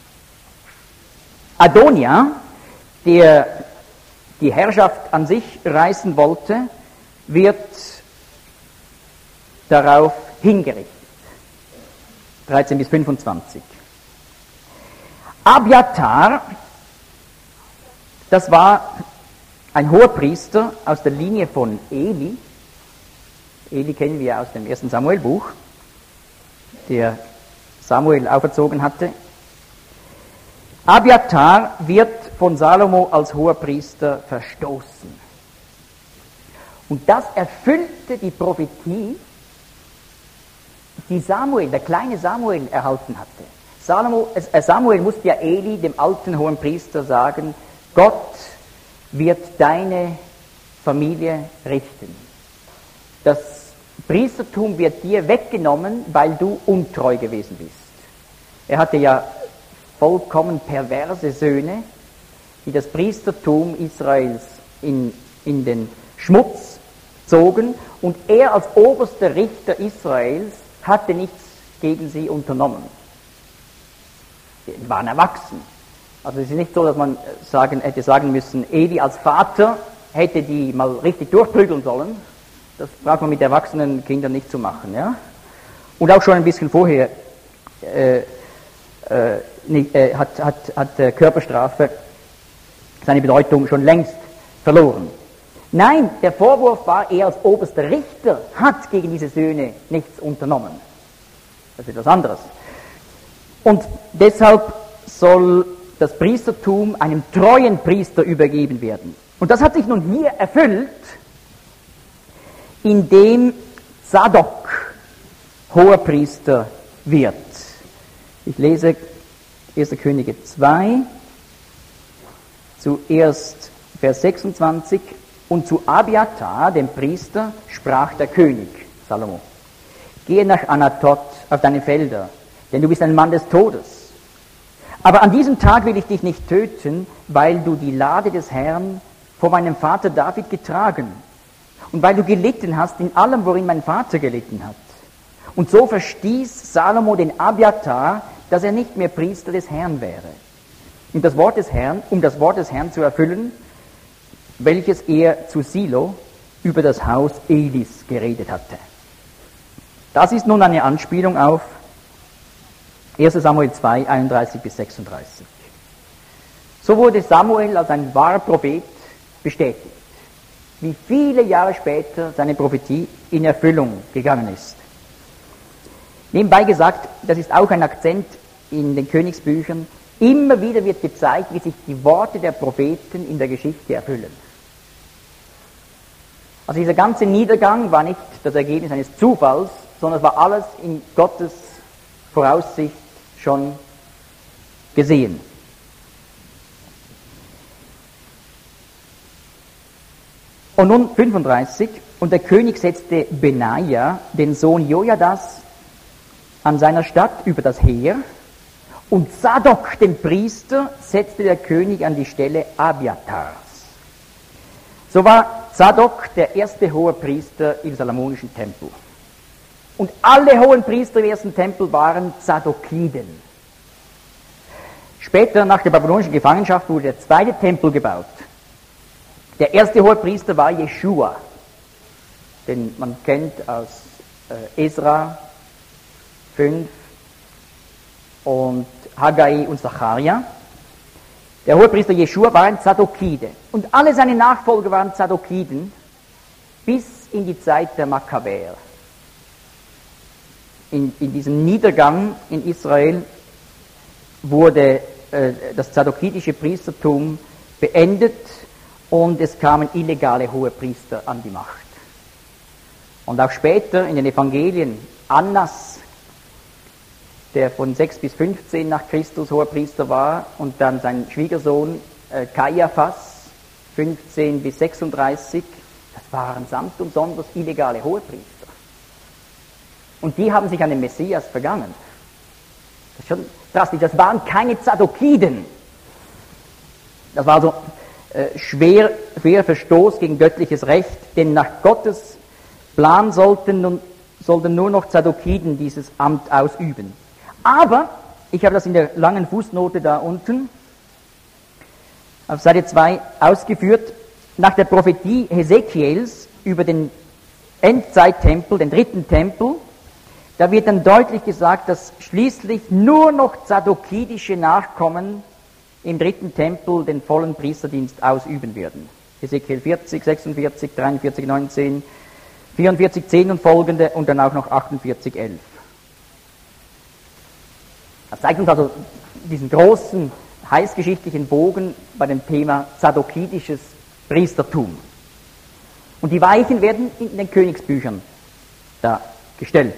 Adonia, der die Herrschaft an sich reißen wollte, wird darauf hingerichtet. dreizehn bis fünfundzwanzig. Abiathar, das war ein Hoherpriester aus der Linie von Eli. Eli kennen wir aus dem ersten Samuel-Buch, der Samuel auferzogen hatte. Abiathar wird von Salomo als Hoherpriester verstoßen. Und das erfüllte die Prophetie, die Samuel, der kleine Samuel, erhalten hatte. Salomo, äh Samuel musste ja Eli, dem alten Hohenpriester, sagen, Gott wird deine Familie richten. Das Priestertum wird dir weggenommen, weil du untreu gewesen bist. Er hatte ja vollkommen perverse Söhne, die das Priestertum Israels in, in den Schmutz zogen, und er als oberster Richter Israels hatte nichts gegen sie unternommen. Sie waren erwachsen. Also es ist nicht so, dass man sagen, hätte sagen müssen, Eli als Vater hätte die mal richtig durchprügeln sollen. Das braucht man mit erwachsenen Kindern nicht zu machen. Ja? Und auch schon ein bisschen vorher äh, äh, nicht, äh, hat, hat, hat äh, Körperstrafe seine Bedeutung schon längst verloren. Nein, der Vorwurf war, er als oberster Richter hat gegen diese Söhne nichts unternommen. Das ist etwas anderes. Und deshalb soll das Priestertum einem treuen Priester übergeben werden. Und das hat sich nun hier erfüllt, indem Zadok Hoherpriester wird. Ich lese erster Könige zwei, zuerst Vers sechsundzwanzig. Und zu Abiathar, dem Priester, sprach der König, Salomo, gehe nach Anatot auf deine Felder, denn du bist ein Mann des Todes. Aber an diesem Tag will ich dich nicht töten, weil du die Lade des Herrn vor meinem Vater David getragen und weil du gelitten hast in allem, worin mein Vater gelitten hat. Und so verstieß Salomo den Abiathar, dass er nicht mehr Priester des Herrn wäre. Und das Wort des Herrn, um das Wort des Herrn zu erfüllen, welches er zu Silo über das Haus Elis geredet hatte. Das ist nun eine Anspielung auf erster Samuel zwei, einunddreißig bis sechsunddreißig. So wurde Samuel als ein wahrer Prophet bestätigt, wie viele Jahre später seine Prophetie in Erfüllung gegangen ist. Nebenbei gesagt, das ist auch ein Akzent in den Königsbüchern, immer wieder wird gezeigt, wie sich die Worte der Propheten in der Geschichte erfüllen. Also dieser ganze Niedergang war nicht das Ergebnis eines Zufalls, sondern es war alles in Gottes Voraussicht schon gesehen. Und nun fünfunddreißig, und der König setzte Benaja, den Sohn Jojadas, an seiner Stadt über das Heer, und Zadok, den Priester, setzte der König an die Stelle Abiathars. So war Zadok der erste Hohepriester im Salomonischen Tempel. Und alle hohen Priester im ersten Tempel waren Zadokiden. Später, nach der babylonischen Gefangenschaft, wurde der zweite Tempel gebaut. Der erste Hohepriester war Jeschua, den man kennt aus äh, Esra fünf, und Haggai und Zacharia. Der Hohepriester Jeschua war ein Zadokide und alle seine Nachfolger waren Zadokiden bis in die Zeit der Makkabäer. In, in diesem Niedergang in Israel wurde äh, das zadokidische Priestertum beendet und es kamen illegale Hohepriester an die Macht. Und auch später in den Evangelien, Annas, der von sechs bis fünfzehn nach Christus Hohepriester war, und dann sein Schwiegersohn äh, Kaiaphas, fünfzehn bis sechsunddreißig, das waren samt und sonders illegale Hohepriester. Und die haben sich an den Messias vergangen. Das ist schon drastisch. Das waren keine Zadokiden. Das war also äh, schwer, schwer Verstoß gegen göttliches Recht, denn nach Gottes Plan sollten, nun, sollten nur noch Zadokiden dieses Amt ausüben. Aber, ich habe das in der langen Fußnote da unten auf Seite zwei ausgeführt, nach der Prophetie Hesekiels über den Endzeittempel, den dritten Tempel, da wird dann deutlich gesagt, dass schließlich nur noch zadokidische Nachkommen im dritten Tempel den vollen Priesterdienst ausüben werden. Hesekiel vierzig, sechsundvierzig, dreiundvierzig, neunzehn, vierundvierzig, zehn und folgende und dann auch noch achtundvierzig, elf. Das zeigt uns also diesen großen heißgeschichtlichen Bogen bei dem Thema zadokidisches Priestertum. Und die Weichen werden in den Königsbüchern da gestellt.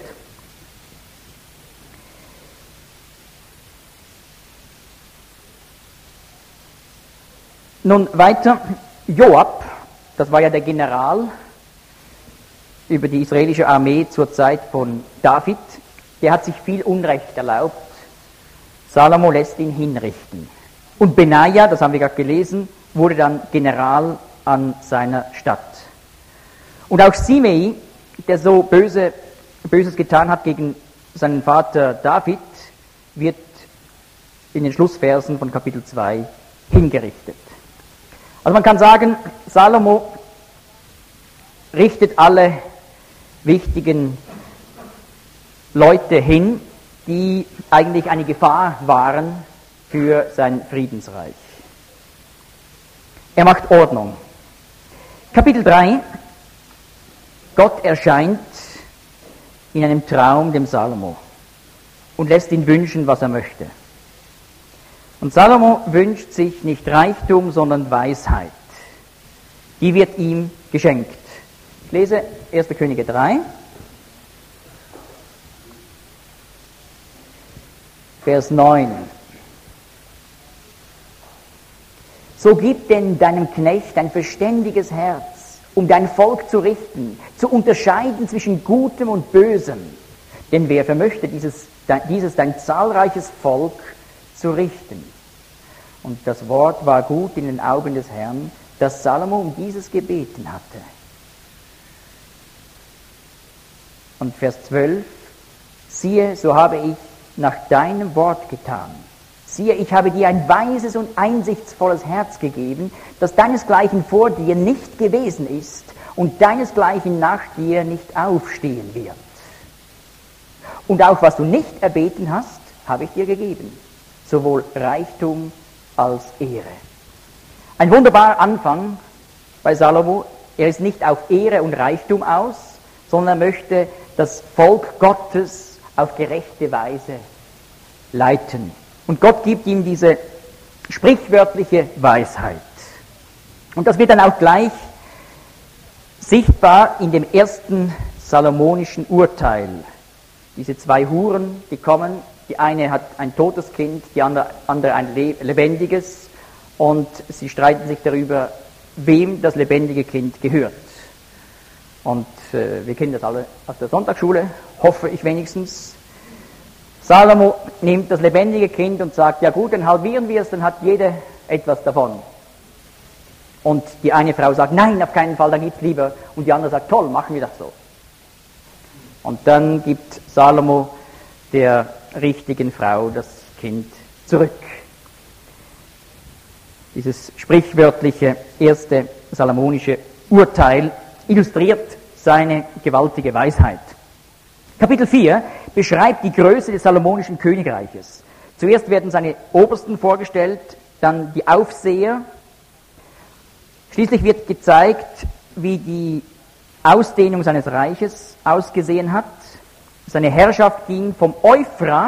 Nun weiter, Joab, das war ja der General über die israelische Armee zur Zeit von David, der hat sich viel Unrecht erlaubt. Salomo lässt ihn hinrichten. Und Benaja, das haben wir gerade gelesen, wurde dann General an seiner Stadt. Und auch Simei, der so böse, Böses getan hat gegen seinen Vater David, wird in den Schlussversen von Kapitel zwei hingerichtet. Also man kann sagen, Salomo richtet alle wichtigen Leute hin, die eigentlich eine Gefahr waren für sein Friedensreich. Er macht Ordnung. Kapitel drei. Gott erscheint in einem Traum dem Salomo und lässt ihn wünschen, was er möchte. Und Salomo wünscht sich nicht Reichtum, sondern Weisheit. Die wird ihm geschenkt. Ich lese erster Könige drei, Vers neun. So gib denn deinem Knecht ein verständiges Herz, um dein Volk zu richten, zu unterscheiden zwischen Gutem und Bösem. Denn wer vermöchte dieses, dieses dein zahlreiches Volk zu richten? Und das Wort war gut in den Augen des Herrn, dass Salomo um dieses gebeten hatte. Und Vers zwölf, siehe, so habe ich nach deinem Wort getan. Siehe, ich habe dir ein weises und einsichtsvolles Herz gegeben, das deinesgleichen vor dir nicht gewesen ist und deinesgleichen nach dir nicht aufstehen wird. Und auch was du nicht erbeten hast, habe ich dir gegeben, sowohl Reichtum als Ehre. Ein wunderbarer Anfang bei Salomo. Er ist nicht auf Ehre und Reichtum aus, sondern möchte das Volk Gottes auf gerechte Weise leiten. Und Gott gibt ihm diese sprichwörtliche Weisheit. Und das wird dann auch gleich sichtbar in dem ersten salomonischen Urteil. Diese zwei Huren, die kommen, die eine hat ein totes Kind, die andere, andere ein lebendiges, und sie streiten sich darüber, wem das lebendige Kind gehört. Und äh, wir kennen das alle aus der Sonntagsschule, hoffe ich wenigstens. Salomo nimmt das lebendige Kind und sagt, ja gut, dann halbieren wir es, dann hat jeder etwas davon. Und die eine Frau sagt, nein, auf keinen Fall, dann gibt's lieber. Und die andere sagt, toll, machen wir das so. Und dann gibt Salomo der richtigen Frau das Kind zurück. Dieses sprichwörtliche erste salomonische Urteil illustriert seine gewaltige Weisheit. Kapitel vier beschreibt die Größe des salomonischen Königreiches. Zuerst werden seine Obersten vorgestellt, dann die Aufseher. Schließlich wird gezeigt, wie die Ausdehnung seines Reiches ausgesehen hat. Seine Herrschaft ging vom Euphrat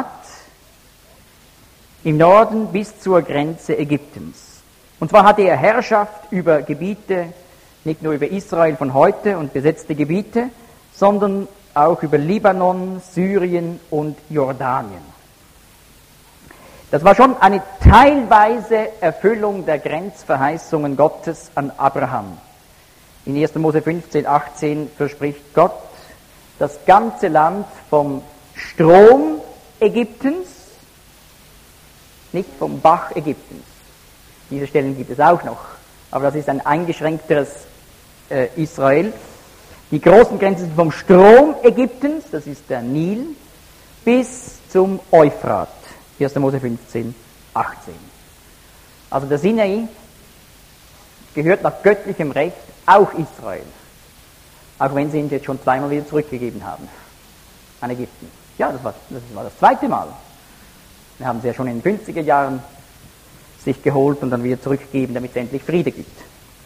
im Norden bis zur Grenze Ägyptens. Und zwar hatte er Herrschaft über Gebiete, nicht nur über Israel von heute und besetzte Gebiete, sondern auch über Libanon, Syrien und Jordanien. Das war schon eine teilweise Erfüllung der Grenzverheißungen Gottes an Abraham. In erster Mose fünfzehn, achtzehn verspricht Gott das ganze Land vom Strom Ägyptens, nicht vom Bach Ägyptens. Diese Stellen gibt es auch noch, aber das ist ein eingeschränkteres äh, Israel. Die großen Grenzen sind vom Strom Ägyptens, das ist der Nil, bis zum Euphrat. erster Mose fünfzehn, achtzehn. Also der Sinai gehört nach göttlichem Recht auch Israel. Auch wenn sie ihn jetzt schon zweimal wieder zurückgegeben haben an Ägypten. Ja, das war das, war das zweite Mal. Wir haben sie ja schon in den fünfziger Jahren sich geholt und dann wieder zurückgegeben, damit es endlich Friede gibt.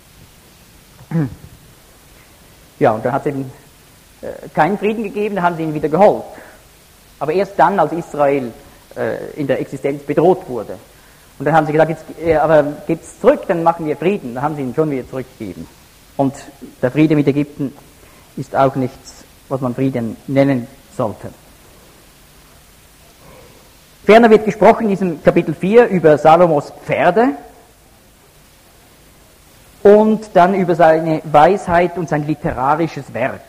Ja, und dann hat es eben äh, keinen Frieden gegeben, dann haben sie ihn wieder geholt. Aber erst dann, als Israel äh, in der Existenz bedroht wurde. Und dann haben sie gesagt, jetzt, äh, aber geht's zurück, dann machen wir Frieden. Dann haben sie ihn schon wieder zurückgegeben. Und der Friede mit Ägypten ist auch nichts, was man Frieden nennen sollte. Ferner wird gesprochen in diesem Kapitel vier über Salomos Pferde und dann über seine Weisheit und sein literarisches Werk.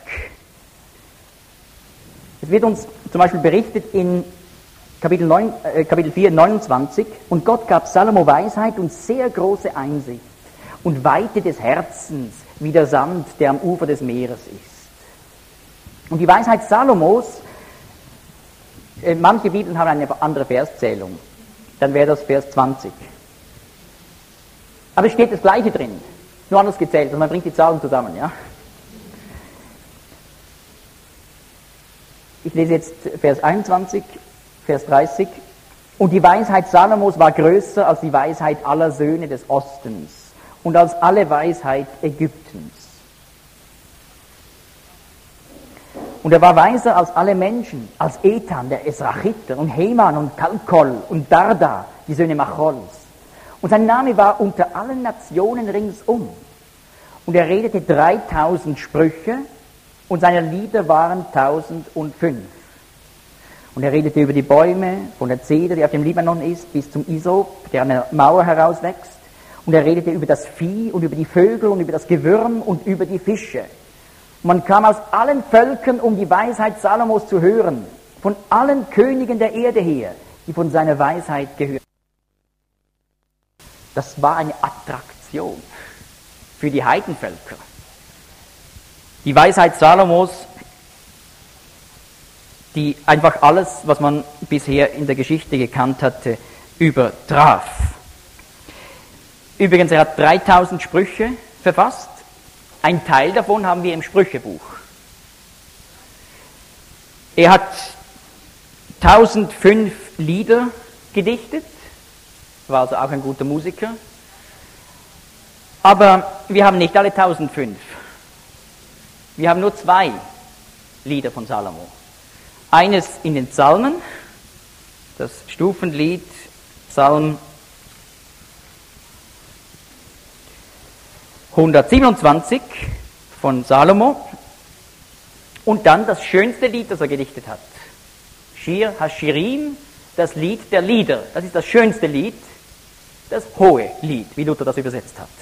Es wird uns zum Beispiel berichtet in Kapitel, neun, äh, Kapitel vier, neunundzwanzig, und Gott gab Salomo Weisheit und sehr große Einsicht und Weite des Herzens wie der Sand, der am Ufer des Meeres ist. Und die Weisheit Salomos, äh, manche Bibeln haben eine andere Verszählung, dann wäre das Vers zwanzig. Aber es steht das Gleiche drin, nur anders gezählt, also man bringt die Zahlen zusammen, ja. Ich lese jetzt Vers einundzwanzig, Vers dreißig. Und die Weisheit Salomos war größer als die Weisheit aller Söhne des Ostens und als alle Weisheit Ägyptens. Und er war weiser als alle Menschen, als Ethan, der Esrachiter, und Heman und Kalkol und Darda, die Söhne Machols. Und sein Name war unter allen Nationen ringsum. Und er redete dreitausend Sprüche, und seine Lieder waren tausendfünf. Und er redete über die Bäume, von der Zeder, die auf dem Libanon ist, bis zum Isop, der an der Mauer herauswächst. Und er redete über das Vieh und über die Vögel und über das Gewürm und über die Fische. Und man kam aus allen Völkern, um die Weisheit Salomos zu hören, von allen Königen der Erde her, die von seiner Weisheit gehörten. Das war eine Attraktion für die Heidenvölker. Die Weisheit Salomos, die einfach alles, was man bisher in der Geschichte gekannt hatte, übertraf. Übrigens, er hat dreitausend Sprüche verfasst. Ein Teil davon haben wir im Sprüchebuch. Er hat tausendfünf Lieder gedichtet, war also auch ein guter Musiker. Aber wir haben nicht alle tausendfünf. Wir haben nur zwei Lieder von Salomo. Eines in den Psalmen, das Stufenlied, Psalm hundertsiebenundzwanzig von Salomo, und dann das schönste Lied, das er gedichtet hat. Shir HaShirim, das Lied der Lieder. Das ist das schönste Lied, das hohe Lied, wie Luther das übersetzt hat.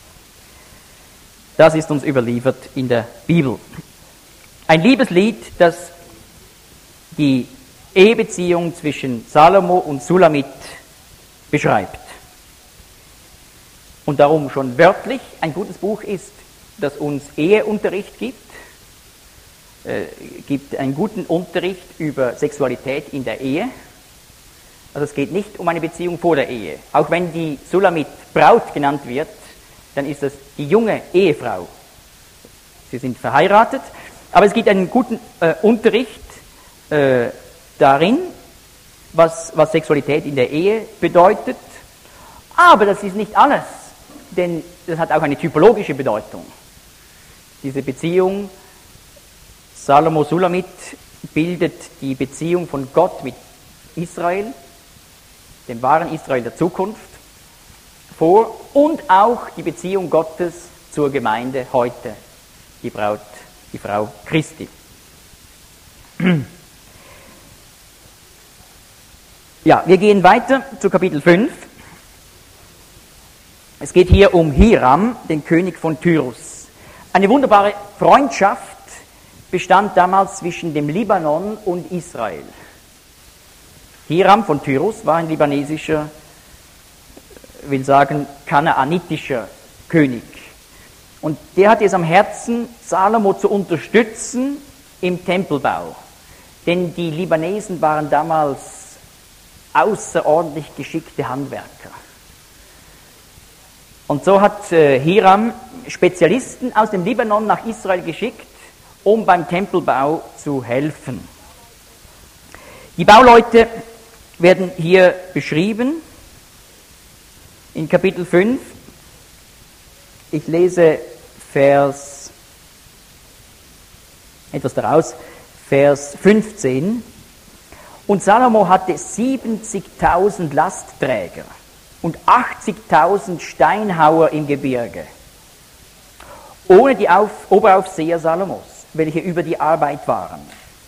Das ist uns überliefert in der Bibel. Ein Liebeslied, das die Ehebeziehung zwischen Salomo und Sulamit beschreibt. Und darum schon wörtlich ein gutes Buch ist, das uns Eheunterricht gibt, äh, gibt einen guten Unterricht über Sexualität in der Ehe. Also es geht nicht um eine Beziehung vor der Ehe. Auch wenn die Sulamit Braut genannt wird, dann ist das die junge Ehefrau. Sie sind verheiratet, aber es gibt einen guten äh, Unterricht äh, darin, was, was Sexualität in der Ehe bedeutet. Aber das ist nicht alles, denn das hat auch eine typologische Bedeutung. Diese Beziehung Salomo-Sulamit bildet die Beziehung von Gott mit Israel, dem wahren Israel der Zukunft, vor und auch die Beziehung Gottes zur Gemeinde heute, die Braut, die Frau Christi. Ja, wir gehen weiter zu Kapitel fünf. Es geht hier um Hiram, den König von Tyrus. Eine wunderbare Freundschaft bestand damals zwischen dem Libanon und Israel. Hiram von Tyrus war ein libanesischer, will sagen, kanaanitischer König. Und der hatte es am Herzen, Salomo zu unterstützen im Tempelbau. Denn die Libanesen waren damals außerordentlich geschickte Handwerker. Und so hat äh, Hiram Spezialisten aus dem Libanon nach Israel geschickt, um beim Tempelbau zu helfen. Die Bauleute werden hier beschrieben in Kapitel fünf. Ich lese Vers, etwas daraus, Vers fünfzehn. Und Salomo hatte siebzigtausend Lastträger und achtzigtausend Steinhauer im Gebirge, ohne die Auf- Oberaufseher Salomos, welche über die Arbeit waren.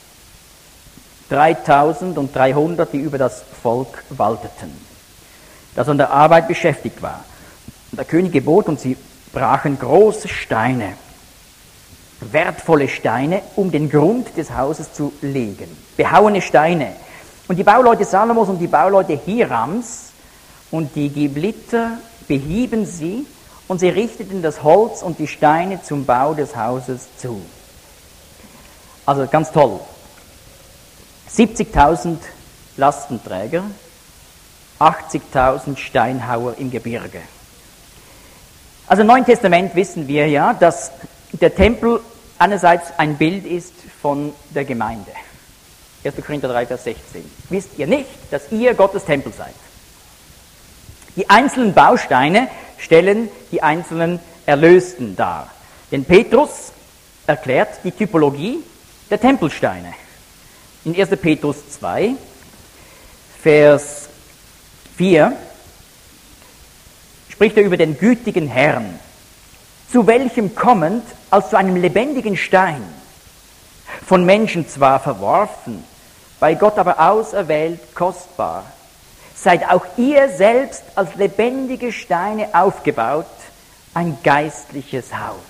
dreitausenddreihundert, die über das Volk walteten, das an der Arbeit beschäftigt war. Und der König gebot, und sie brachen große Steine, wertvolle Steine, um den Grund des Hauses zu legen. Behauene Steine. Und die Bauleute Salomos und die Bauleute Hirams und die Gibliter behieben sie, und sie richteten das Holz und die Steine zum Bau des Hauses zu. Also ganz toll. siebzigtausend Lastenträger, achtzigtausend Steinhauer im Gebirge. Also im Neuen Testament wissen wir ja, dass der Tempel einerseits ein Bild ist von der Gemeinde. erster Korinther drei, Vers sechzehn. Wisst ihr nicht, dass ihr Gottes Tempel seid? Die einzelnen Bausteine stellen die einzelnen Erlösten dar. Denn Petrus erklärt die Typologie der Tempelsteine. In erster Petrus zwei, Vers vier, spricht er über den gütigen Herrn, zu welchem kommend als zu einem lebendigen Stein, von Menschen zwar verworfen, bei Gott aber auserwählt, kostbar, seid auch ihr selbst als lebendige Steine aufgebaut, ein geistliches Haus.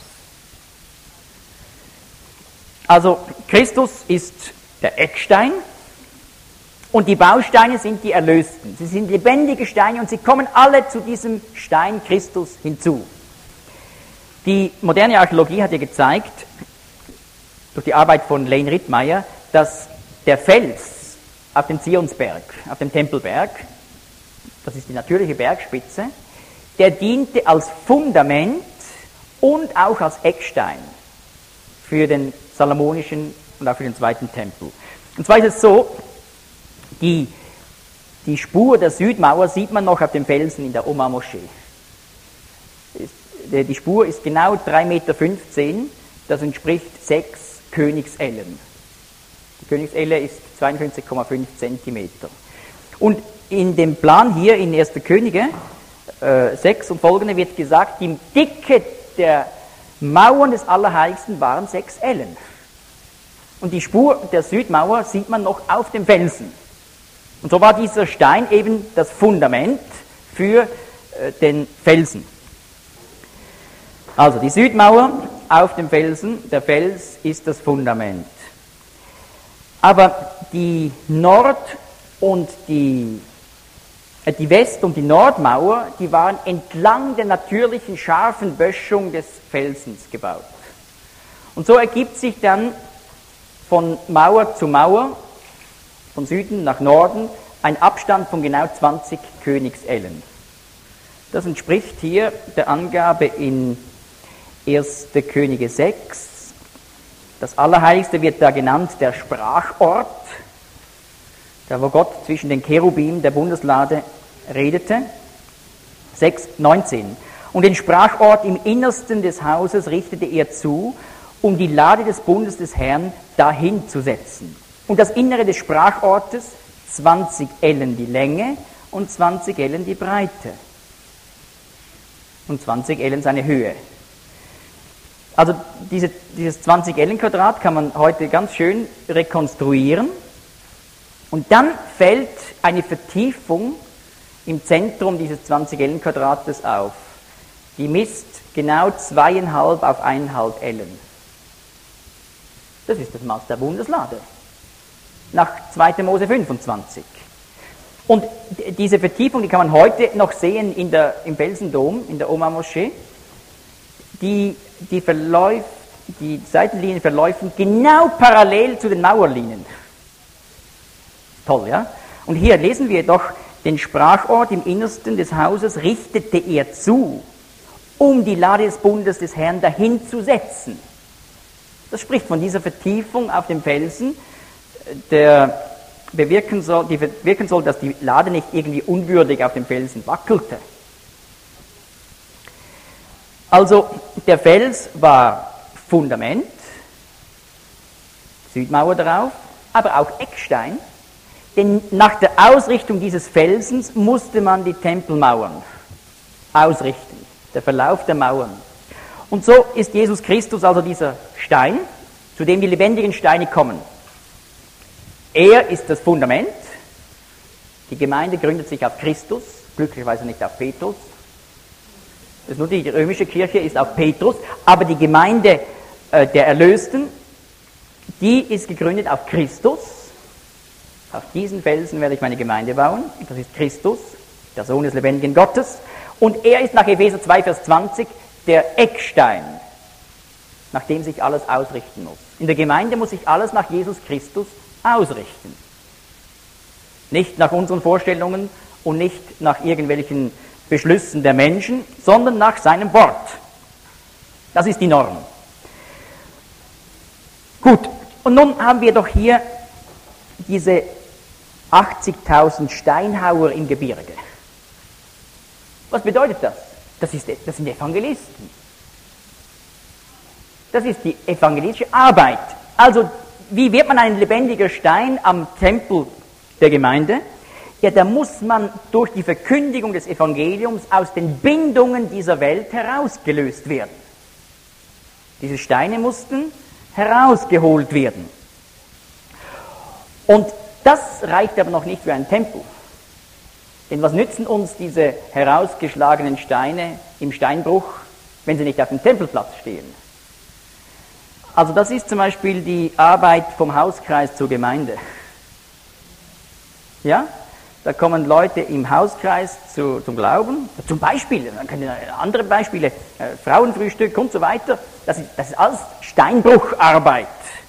Also Christus ist der Eckstein und die Bausteine sind die Erlösten. Sie sind lebendige Steine und sie kommen alle zu diesem Stein Christus hinzu. Die moderne Archäologie hat ja gezeigt, durch die Arbeit von Lane Rittmeyer, dass der Fels auf dem Zionsberg, auf dem Tempelberg, das ist die natürliche Bergspitze, der diente als Fundament und auch als Eckstein für den salomonischen und auch für den zweiten Tempel. Und zwar ist es so, die, die Spur der Südmauer sieht man noch auf dem Felsen in der Omar-Moschee. Die Spur ist genau drei Meter fünfzehn, das entspricht sechs Königsellen. Die Königselle ist zweiundfünfzig Komma fünf Zentimeter. Und in dem Plan hier in erster Könige äh, sechs und folgende wird gesagt, die Dicke der Mauern des Allerheiligsten waren sechs Ellen. Und die Spur der Südmauer sieht man noch auf dem Felsen. Und so war dieser Stein eben das Fundament für äh, den Felsen. Also die Südmauer auf dem Felsen, der Fels ist das Fundament. Aber die Nord- und die, äh, die West- und die Nordmauer, die waren entlang der natürlichen scharfen Böschung des Felsens gebaut. Und so ergibt sich dann von Mauer zu Mauer, von Süden nach Norden, ein Abstand von genau zwanzig Königsellen. Das entspricht hier der Angabe in erster Könige sechs. Das Allerheiligste wird da genannt der Sprachort. da wo Gott zwischen den Cherubim der Bundeslade redete. sechs neunzehn. Und den Sprachort im Innersten des Hauses richtete er zu, um die Lade des Bundes des Herrn dahin zu setzen. Und das Innere des Sprachortes, zwanzig Ellen die Länge und zwanzig Ellen die Breite. Und zwanzig Ellen seine Höhe. Also diese, dieses zwanzig Ellen Quadrat kann man heute ganz schön rekonstruieren. Und dann fällt eine Vertiefung im Zentrum dieses zwanzig Ellen Quadrates auf. Die misst genau zweieinhalb auf eineinhalb Ellen. Das ist das Maß der Bundeslade. Nach zweiter Mose fünfundzwanzig. Und diese Vertiefung, die kann man heute noch sehen in der, im Felsendom, in der Oma-Moschee. Die, die, verläuft, die Seitenlinien verläufen genau parallel zu den Mauerlinien. Toll, ja? Und hier lesen wir doch, den Sprachort im Innersten des Hauses richtete er zu, um die Lade des Bundes des Herrn dahin zu setzen. Das spricht von dieser Vertiefung auf dem Felsen, der bewirken soll, die bewirken soll, dass die Lade nicht irgendwie unwürdig auf dem Felsen wackelte. Also der Fels war Fundament, Südmauer darauf, aber auch Eckstein, denn nach der Ausrichtung dieses Felsens musste man die Tempelmauern ausrichten, der Verlauf der Mauern. Und so ist Jesus Christus also dieser Stein, zu dem die lebendigen Steine kommen. Er ist das Fundament. Die Gemeinde gründet sich auf Christus, glücklicherweise nicht auf Petrus. Das ist nur die römische Kirche ist auf Petrus, aber die Gemeinde äh, der Erlösten, die ist gegründet auf Christus. Auf diesen Felsen werde ich meine Gemeinde bauen. Das ist Christus, der Sohn des lebendigen Gottes. Und er ist nach Epheser zwei, Vers zwanzig der Eckstein, nach dem sich alles ausrichten muss. In der Gemeinde muss sich alles nach Jesus Christus ausrichten. Nicht nach unseren Vorstellungen und nicht nach irgendwelchen Beschlüssen der Menschen, sondern nach seinem Wort. Das ist die Norm. Gut, und nun haben wir doch hier diese achtzigtausend Steinhauer im Gebirge. Was bedeutet das? Das, ist, das sind Evangelisten. Das ist die evangelistische Arbeit. Also, wie wird man ein lebendiger Stein am Tempel der Gemeinde? Ja, da muss man durch die Verkündigung des Evangeliums aus den Bindungen dieser Welt herausgelöst werden. Diese Steine mussten herausgeholt werden. Und das reicht aber noch nicht für einen Tempel. Denn was nützen uns diese herausgeschlagenen Steine im Steinbruch, wenn sie nicht auf dem Tempelplatz stehen? Also das ist zum Beispiel die Arbeit vom Hauskreis zur Gemeinde. Ja, da kommen Leute im Hauskreis zu, zum Glauben. Zum Beispiel, man kann andere Beispiele, äh, Frauenfrühstück und so weiter. Das ist, das ist alles Steinbrucharbeit.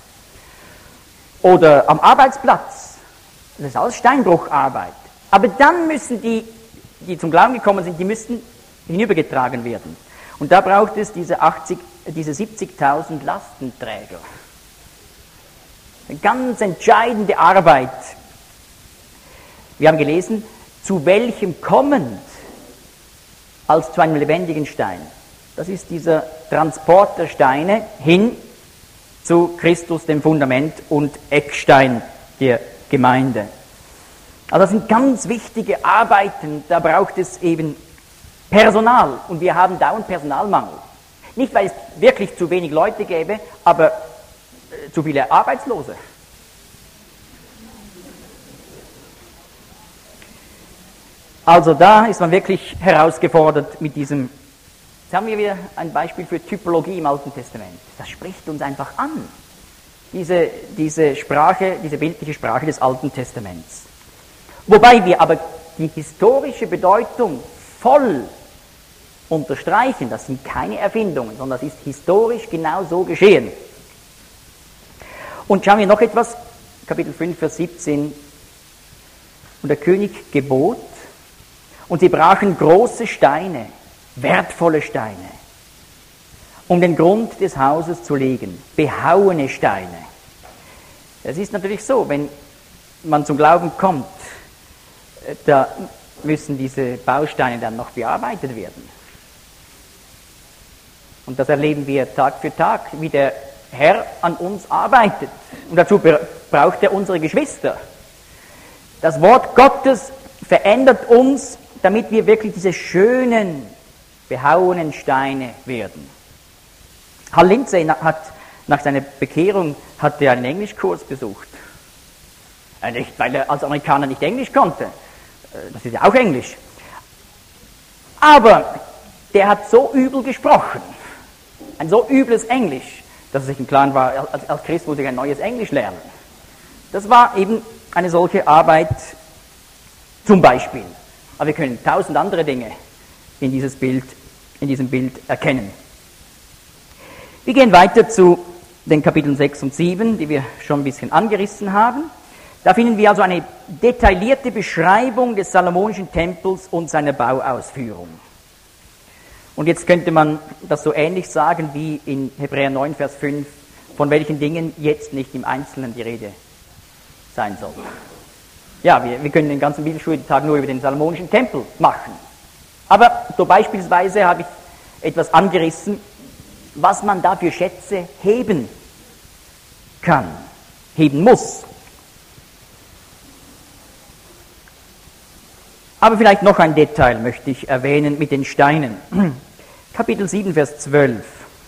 Oder am Arbeitsplatz. Das ist alles Steinbrucharbeit. Aber dann müssen die, die zum Glauben gekommen sind, die müssen hinübergetragen werden. Und da braucht es diese, achtzig, diese siebzigtausend Lastenträger. Eine ganz entscheidende Arbeit. Wir haben gelesen, zu welchem kommend als zu einem lebendigen Stein. Das ist dieser Transport der Steine hin zu Christus, dem Fundament und Eckstein der Gemeinde. Also das sind ganz wichtige Arbeiten, da braucht es eben Personal und wir haben dauernd Personalmangel. Nicht, weil es wirklich zu wenig Leute gäbe, aber äh, zu viele Arbeitslose. Also da ist man wirklich herausgefordert mit diesem. Jetzt haben wir wieder ein Beispiel für Typologie im Alten Testament. Das spricht uns einfach an. Diese, diese Sprache, diese bildliche Sprache des Alten Testaments. Wobei wir aber die historische Bedeutung voll unterstreichen. Das sind keine Erfindungen, sondern das ist historisch genau so geschehen. Und schauen wir noch etwas, Kapitel fünf, Vers siebzehn. Und der König gebot, und sie brachen große Steine, wertvolle Steine, um den Grund des Hauses zu legen, behauene Steine. Es ist natürlich so, wenn man zum Glauben kommt, da müssen diese Bausteine dann noch bearbeitet werden. Und das erleben wir Tag für Tag, wie der Herr an uns arbeitet. Und dazu braucht er unsere Geschwister. Das Wort Gottes verändert uns, damit wir wirklich diese schönen, behauenen Steine werden. Hal Lindsey hat nach seiner Bekehrung hat er einen Englischkurs besucht. Äh, nicht, weil er als Amerikaner nicht Englisch konnte. Äh, das ist ja auch Englisch. Aber der hat so übel gesprochen. Ein so übles Englisch, dass er sich im Klaren war, als, als Christ muss ich ein neues Englisch lernen. Das war eben eine solche Arbeit zum Beispiel. Aber wir können tausend andere Dinge in, dieses Bild, in diesem Bild erkennen. Wir gehen weiter zu den Kapiteln sechs und sieben, die wir schon ein bisschen angerissen haben. Da finden wir also eine detaillierte Beschreibung des Salomonischen Tempels und seiner Bauausführung. Und jetzt könnte man das so ähnlich sagen wie in Hebräer neun, Vers fünf, von welchen Dingen jetzt nicht im Einzelnen die Rede sein soll. Ja, wir, wir können den ganzen Bibelschultag nur über den Salomonischen Tempel machen. Aber so beispielsweise habe ich etwas angerissen, was man da für Schätze heben kann, heben muss. Aber vielleicht noch ein Detail möchte ich erwähnen mit den Steinen. Kapitel sieben, Vers zwölf.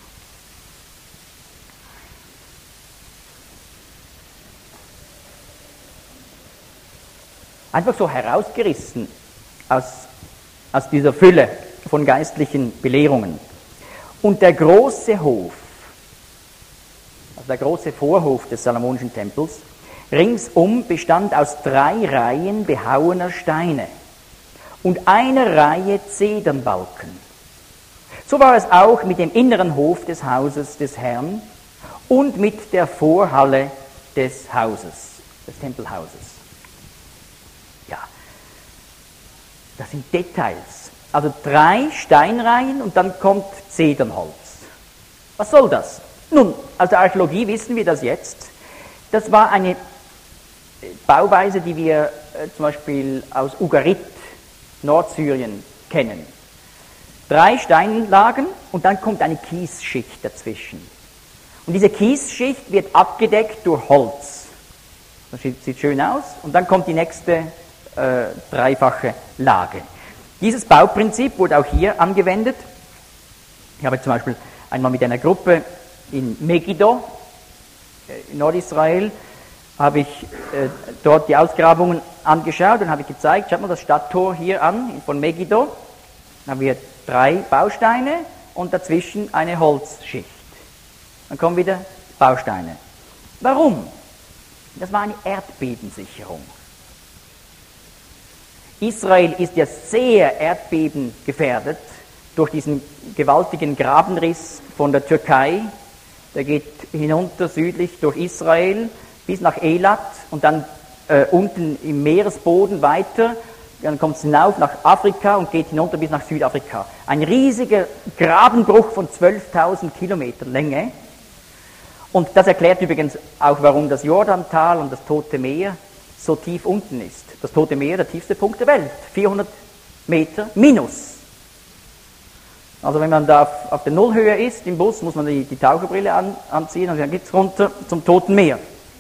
Einfach so herausgerissen aus, aus dieser Fülle von geistlichen Belehrungen. Und der große Hof, also der große Vorhof des Salomonischen Tempels, ringsum bestand aus drei Reihen behauener Steine und einer Reihe Zedernbalken. So war es auch mit dem inneren Hof des Hauses des Herrn und mit der Vorhalle des Hauses, des Tempelhauses. Ja, das sind Details. Also drei Steinreihen und dann kommt Zedernholz. Was soll das? Nun, aus der Archäologie wissen wir das jetzt. Das war eine Bauweise, die wir äh, zum Beispiel aus Ugarit, Nordsyrien, kennen. Drei Steinlagen und dann kommt eine Kiesschicht dazwischen. Und diese Kiesschicht wird abgedeckt durch Holz. Das sieht, sieht schön aus. Und dann kommt die nächste äh, dreifache Lage. Dieses Bauprinzip wurde auch hier angewendet. Ich habe zum Beispiel einmal mit einer Gruppe in Megiddo, in Nordisrael, habe ich äh, dort die Ausgrabungen angeschaut und habe ich gezeigt, schaut mal das Stadttor hier an, von Megiddo. Dann haben wir drei Bausteine und dazwischen eine Holzschicht. Dann kommen wieder Bausteine. Warum? Das war eine Erdbebensicherung. Israel ist ja sehr erdbebengefährdet durch diesen gewaltigen Grabenriss von der Türkei. Der geht hinunter südlich durch Israel bis nach Elat und dann äh, unten im Meeresboden weiter. Dann kommt es hinauf nach Afrika und geht hinunter bis nach Südafrika. Ein riesiger Grabenbruch von zwölftausend Kilometer Länge. Und das erklärt übrigens auch, warum das Jordantal und das Tote Meer so tief unten ist. Das Tote Meer, der tiefste Punkt der Welt, vierhundert Meter minus. Also wenn man da auf, auf der Nullhöhe ist im Bus, muss man die, die Taucherbrille an, anziehen und dann geht es runter zum Toten Meer.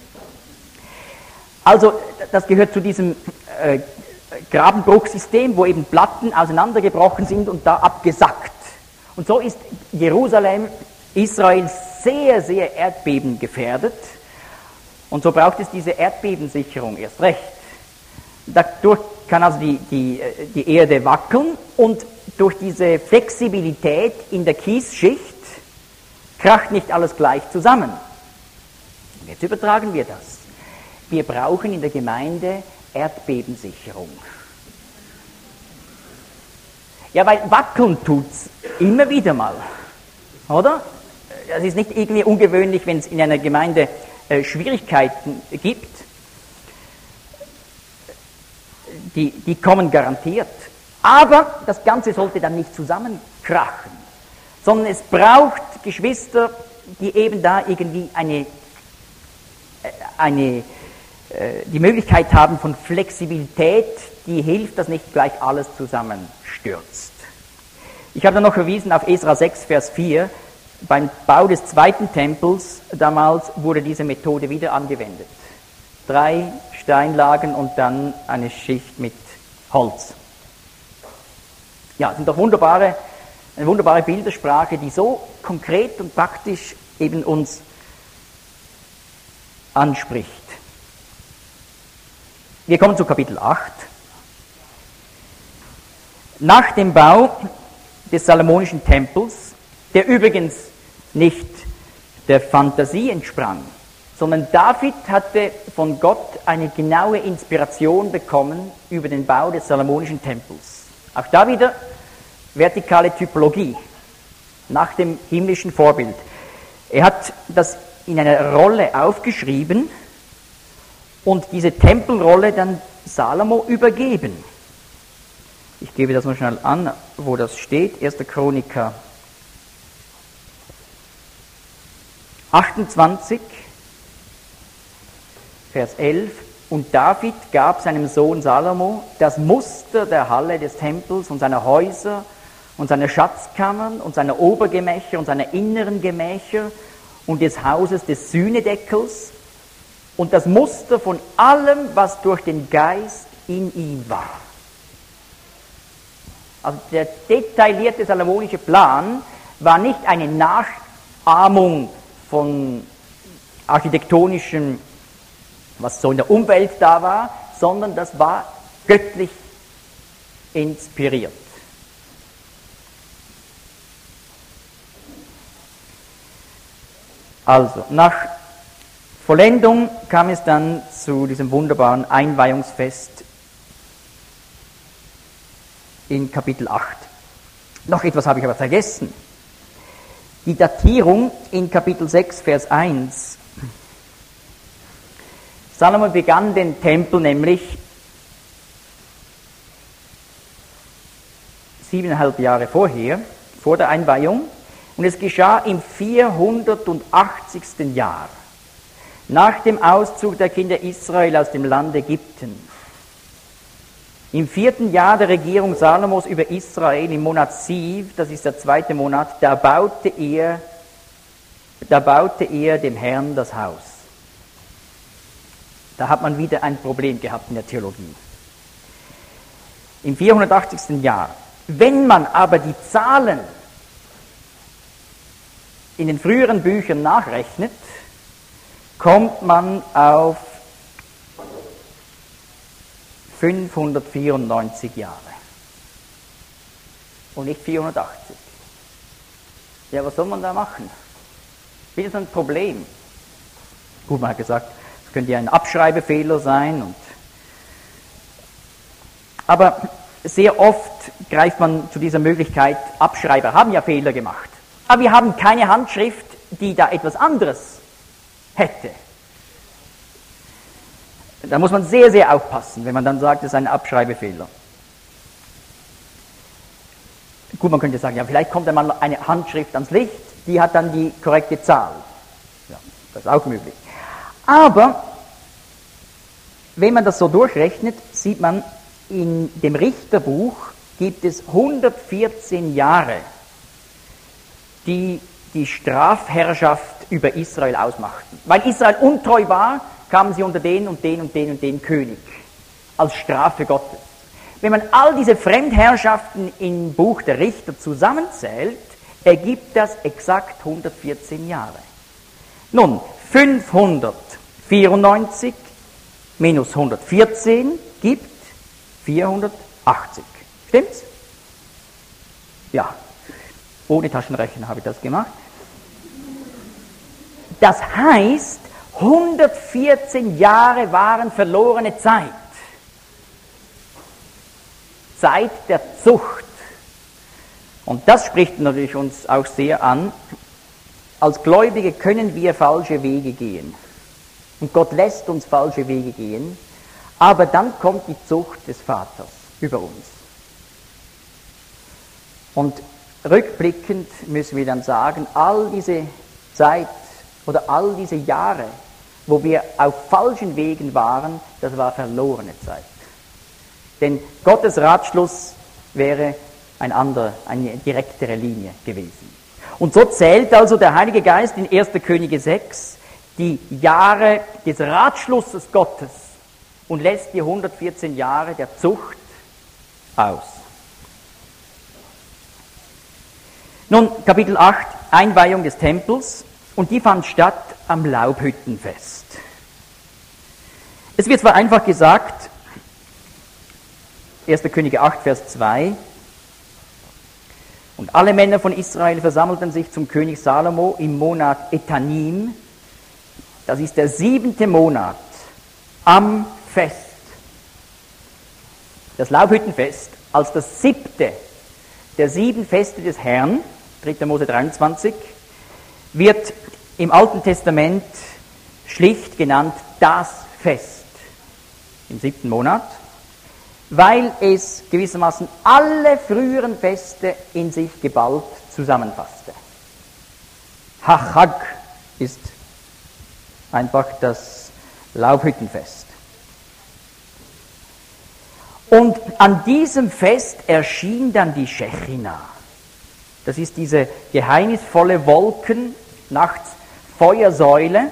Also das gehört zu diesem äh, Grabenbruchsystem, wo eben Platten auseinandergebrochen sind und da abgesackt. Und so ist Jerusalem, Israel sehr, sehr erdbebengefährdet. Und so braucht es diese Erdbebensicherung erst recht. Dadurch kann also die, die, die Erde wackeln und durch diese Flexibilität in der Kiesschicht kracht nicht alles gleich zusammen. Und jetzt übertragen wir das. Wir brauchen in der Gemeinde Erdbebensicherung. Ja, weil wackeln tut's immer wieder mal, oder? Es ist nicht irgendwie ungewöhnlich, wenn es in einer Gemeinde äh, Schwierigkeiten gibt. Die, die kommen garantiert. Aber das Ganze sollte dann nicht zusammenkrachen, sondern es braucht Geschwister, die eben da irgendwie eine, eine äh, die Möglichkeit haben von Flexibilität, die hilft, dass nicht gleich alles zusammenstürzt. Ich habe dann noch verwiesen auf Esra sechs, Vers vier. Beim Bau des zweiten Tempels damals wurde diese Methode wieder angewendet. Drei Steinlagen und dann eine Schicht mit Holz. Ja, das sind doch wunderbare, eine wunderbare Bildersprache, die so konkret und praktisch eben uns anspricht. Wir kommen zu Kapitel acht. Nach dem Bau des Salomonischen Tempels, der übrigens nicht der Fantasie entsprang, sondern David hatte von Gott eine genaue Inspiration bekommen über den Bau des Salomonischen Tempels. Auch da wieder vertikale Typologie, nach dem himmlischen Vorbild. Er hat das in einer Rolle aufgeschrieben und diese Tempelrolle dann Salomo übergeben. Ich gebe das mal schnell an, wo das steht. erster Chroniker achtundzwanzig, Vers elf. Und David gab seinem Sohn Salomo das Muster der Halle des Tempels und seiner Häuser und seiner Schatzkammern und seiner Obergemächer und seiner inneren Gemächer und des Hauses des Sühnedeckels und das Muster von allem, was durch den Geist in ihm war. Also der detaillierte salomonische Plan war nicht eine Nachahmung von architektonischem, was so in der Umwelt da war, sondern das war göttlich inspiriert. Also, nach Vollendung kam es dann zu diesem wunderbaren Einweihungsfest in Kapitel acht. Noch etwas habe ich aber vergessen. Die Datierung in Kapitel sechs, Vers eins. Salomo begann den Tempel nämlich siebeneinhalb Jahre vorher, vor der Einweihung, und es geschah im vierhundertachtzigsten Jahr, nach dem Auszug der Kinder Israel aus dem Land Ägypten. Im vierten Jahr der Regierung Salomos über Israel, im Monat Siv, das ist der zweite Monat, da baute er, da baute er dem Herrn das Haus. Da hat man wieder ein Problem gehabt in der Theologie. Im vierhundertachtzigsten Jahr. Wenn man aber die Zahlen in den früheren Büchern nachrechnet, kommt man auf fünfhundertvierundneunzig Jahre und nicht vierhundertachtzig. Ja, was soll man da machen? Wieder so ein Problem. Gut, man hat gesagt, es könnte ja ein Abschreibefehler sein. Und aber sehr oft greift man zu dieser Möglichkeit, Abschreiber haben ja Fehler gemacht. Aber wir haben keine Handschrift, die da etwas anderes hätte. Da muss man sehr, sehr aufpassen, wenn man dann sagt, es ist ein Abschreibefehler. Gut, man könnte sagen, ja, vielleicht kommt einmal eine Handschrift ans Licht, die hat dann die korrekte Zahl. Ja, das ist auch möglich. Aber wenn man das so durchrechnet, sieht man, in dem Richterbuch gibt es hundertvierzehn Jahre, die die Strafherrschaft über Israel ausmachten. Weil Israel untreu war, kamen sie unter den und den und den und den König als Strafe Gottes. Wenn man all diese Fremdherrschaften im Buch der Richter zusammenzählt, ergibt das exakt hundertvierzehn Jahre. Nun, fünfhundertvierundneunzig minus hundertvierzehn gibt vierhundertachtzig. Stimmt's? Ja, ohne Taschenrechner habe ich das gemacht. Das heißt, hundertvierzehn Jahre waren verlorene Zeit. Zeit der Zucht. Und das spricht natürlich uns auch sehr an. Als Gläubige können wir falsche Wege gehen. Und Gott lässt uns falsche Wege gehen. Aber dann kommt die Zucht des Vaters über uns. Und rückblickend müssen wir dann sagen, all diese Zeit oder all diese Jahre wo wir auf falschen Wegen waren, das war verlorene Zeit. Denn Gottes Ratschluss wäre ein anderer, eine direktere Linie gewesen. Und so zählt also der Heilige Geist in erster Könige sechs die Jahre des Ratschlusses Gottes und lässt die hundertvierzehn Jahre der Zucht aus. Nun, Kapitel acht, Einweihung des Tempels, und die fand statt am Laubhüttenfest. Es wird zwar einfach gesagt, erster Könige acht, Vers zwei, und alle Männer von Israel versammelten sich zum König Salomo im Monat Etanim, das ist der siebente Monat, am Fest. Das Laubhüttenfest als das siebte der sieben Feste des Herrn, dritter Mose dreiundzwanzig, wird im Alten Testament schlicht genannt das Fest im siebten Monat, weil es gewissermaßen alle früheren Feste in sich geballt zusammenfasste. Hachag ist einfach das Laubhüttenfest. Und an diesem Fest erschien dann die Shechina. Das ist diese geheimnisvolle Wolken, nachts Feuersäule,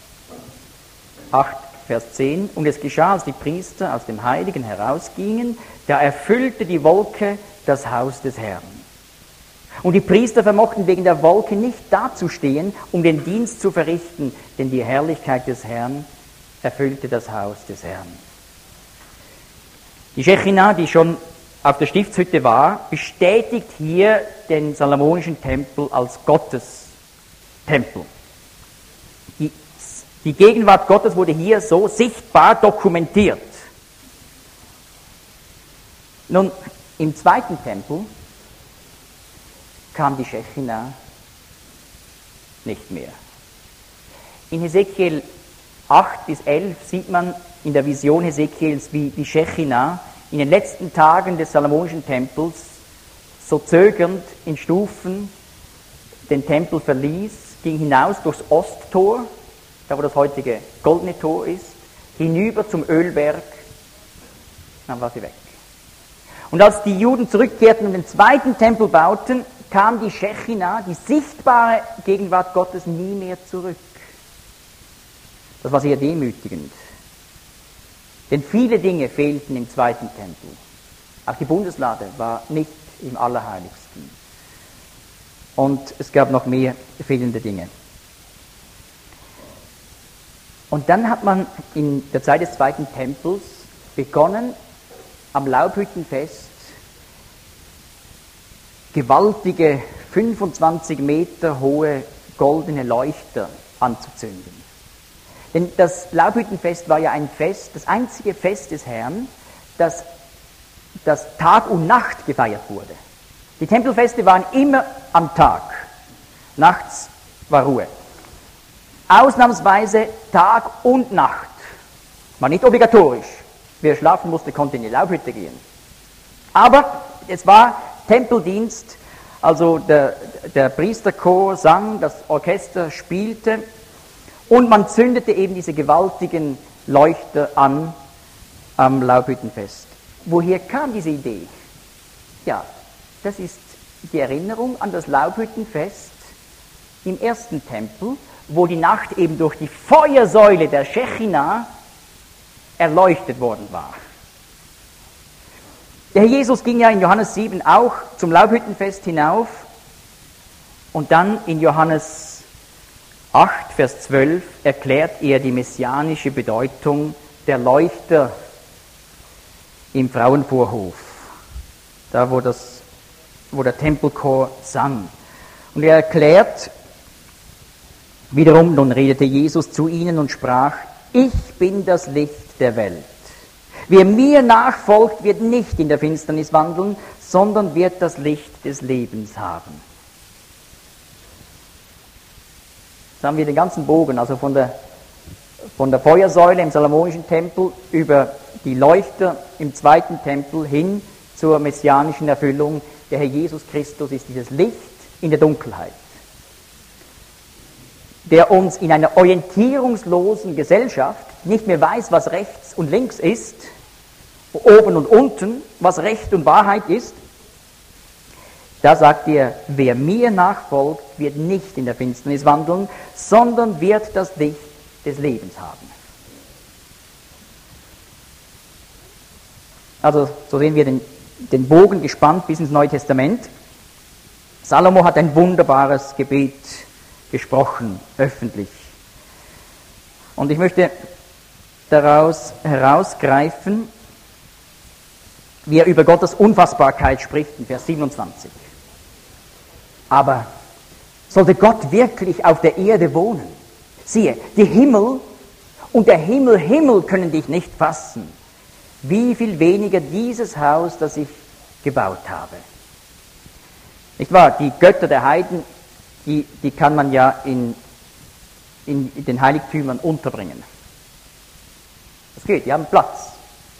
acht Vers zehn, und es geschah, als die Priester aus dem Heiligen herausgingen, da erfüllte die Wolke das Haus des Herrn. Und die Priester vermochten wegen der Wolke nicht dazustehen, um den Dienst zu verrichten, denn die Herrlichkeit des Herrn erfüllte das Haus des Herrn. Die Shechina, die schon auf der Stiftshütte war, bestätigt hier den salomonischen Tempel als Gottestempel. Die Die Gegenwart Gottes wurde hier so sichtbar dokumentiert. Nun, im zweiten Tempel kam die Shechina nicht mehr. In Hesekiel acht bis elf sieht man in der Vision Hesekiels, wie die Shechina in den letzten Tagen des salomonischen Tempels so zögernd in Stufen den Tempel verließ, ging hinaus durchs Osttor, da wo das heutige Goldene Tor ist, hinüber zum Ölberg, dann war sie weg. Und als die Juden zurückkehrten und den zweiten Tempel bauten, kam die Shechina, die sichtbare Gegenwart Gottes, nie mehr zurück. Das war sehr demütigend. Denn viele Dinge fehlten im zweiten Tempel. Auch die Bundeslade war nicht im Allerheiligsten. Und es gab noch mehr fehlende Dinge. Und dann hat man in der Zeit des zweiten Tempels begonnen, am Laubhüttenfest gewaltige fünfundzwanzig Meter hohe goldene Leuchter anzuzünden. Denn das Laubhüttenfest war ja ein Fest, das einzige Fest des Herrn, das, das Tag und Nacht gefeiert wurde. Die Tempelfeste waren immer am Tag. Nachts war Ruhe. Ausnahmsweise Tag und Nacht. War nicht obligatorisch. Wer schlafen musste, konnte in die Laubhütte gehen. Aber es war Tempeldienst, also der, der Priesterchor sang, das Orchester spielte und man zündete eben diese gewaltigen Leuchter an am Laubhüttenfest. Woher kam diese Idee? Ja, das ist die Erinnerung an das Laubhüttenfest im ersten Tempel, wo die Nacht eben durch die Feuersäule der Shechina erleuchtet worden war. Der Herr Jesus ging ja in Johannes sieben auch zum Laubhüttenfest hinauf und dann in Johannes acht, Vers zwölf erklärt er die messianische Bedeutung der Leuchter im Frauenvorhof, da wo, das, wo der Tempelchor sang. Und er erklärt wiederum, nun redete Jesus zu ihnen und sprach: Ich bin das Licht der Welt. Wer mir nachfolgt, wird nicht in der Finsternis wandeln, sondern wird das Licht des Lebens haben. Jetzt haben wir den ganzen Bogen, also von der, von der Feuersäule im Salomonischen Tempel über die Leuchter im zweiten Tempel hin zur messianischen Erfüllung. Der Herr Jesus Christus ist dieses Licht in der Dunkelheit. der uns in einer orientierungslosen Gesellschaft nicht mehr weiß, was rechts und links ist, oben und unten, was Recht und Wahrheit ist, da sagt er, wer mir nachfolgt, wird nicht in der Finsternis wandeln, sondern wird das Licht des Lebens haben. Also so sehen wir den, den Bogen gespannt bis ins Neue Testament. Salomo hat ein wunderbares Gebet gesprochen, öffentlich. Und ich möchte daraus herausgreifen, wie er über Gottes Unfassbarkeit spricht, in Vers siebenundzwanzig. Aber sollte Gott wirklich auf der Erde wohnen? Siehe, die Himmel und der Himmel, Himmel können dich nicht fassen. Wie viel weniger dieses Haus, das ich gebaut habe. Nicht wahr? Die Götter der Heiden, die, die kann man ja in, in, in den Heiligtümern unterbringen. Das geht, die haben Platz.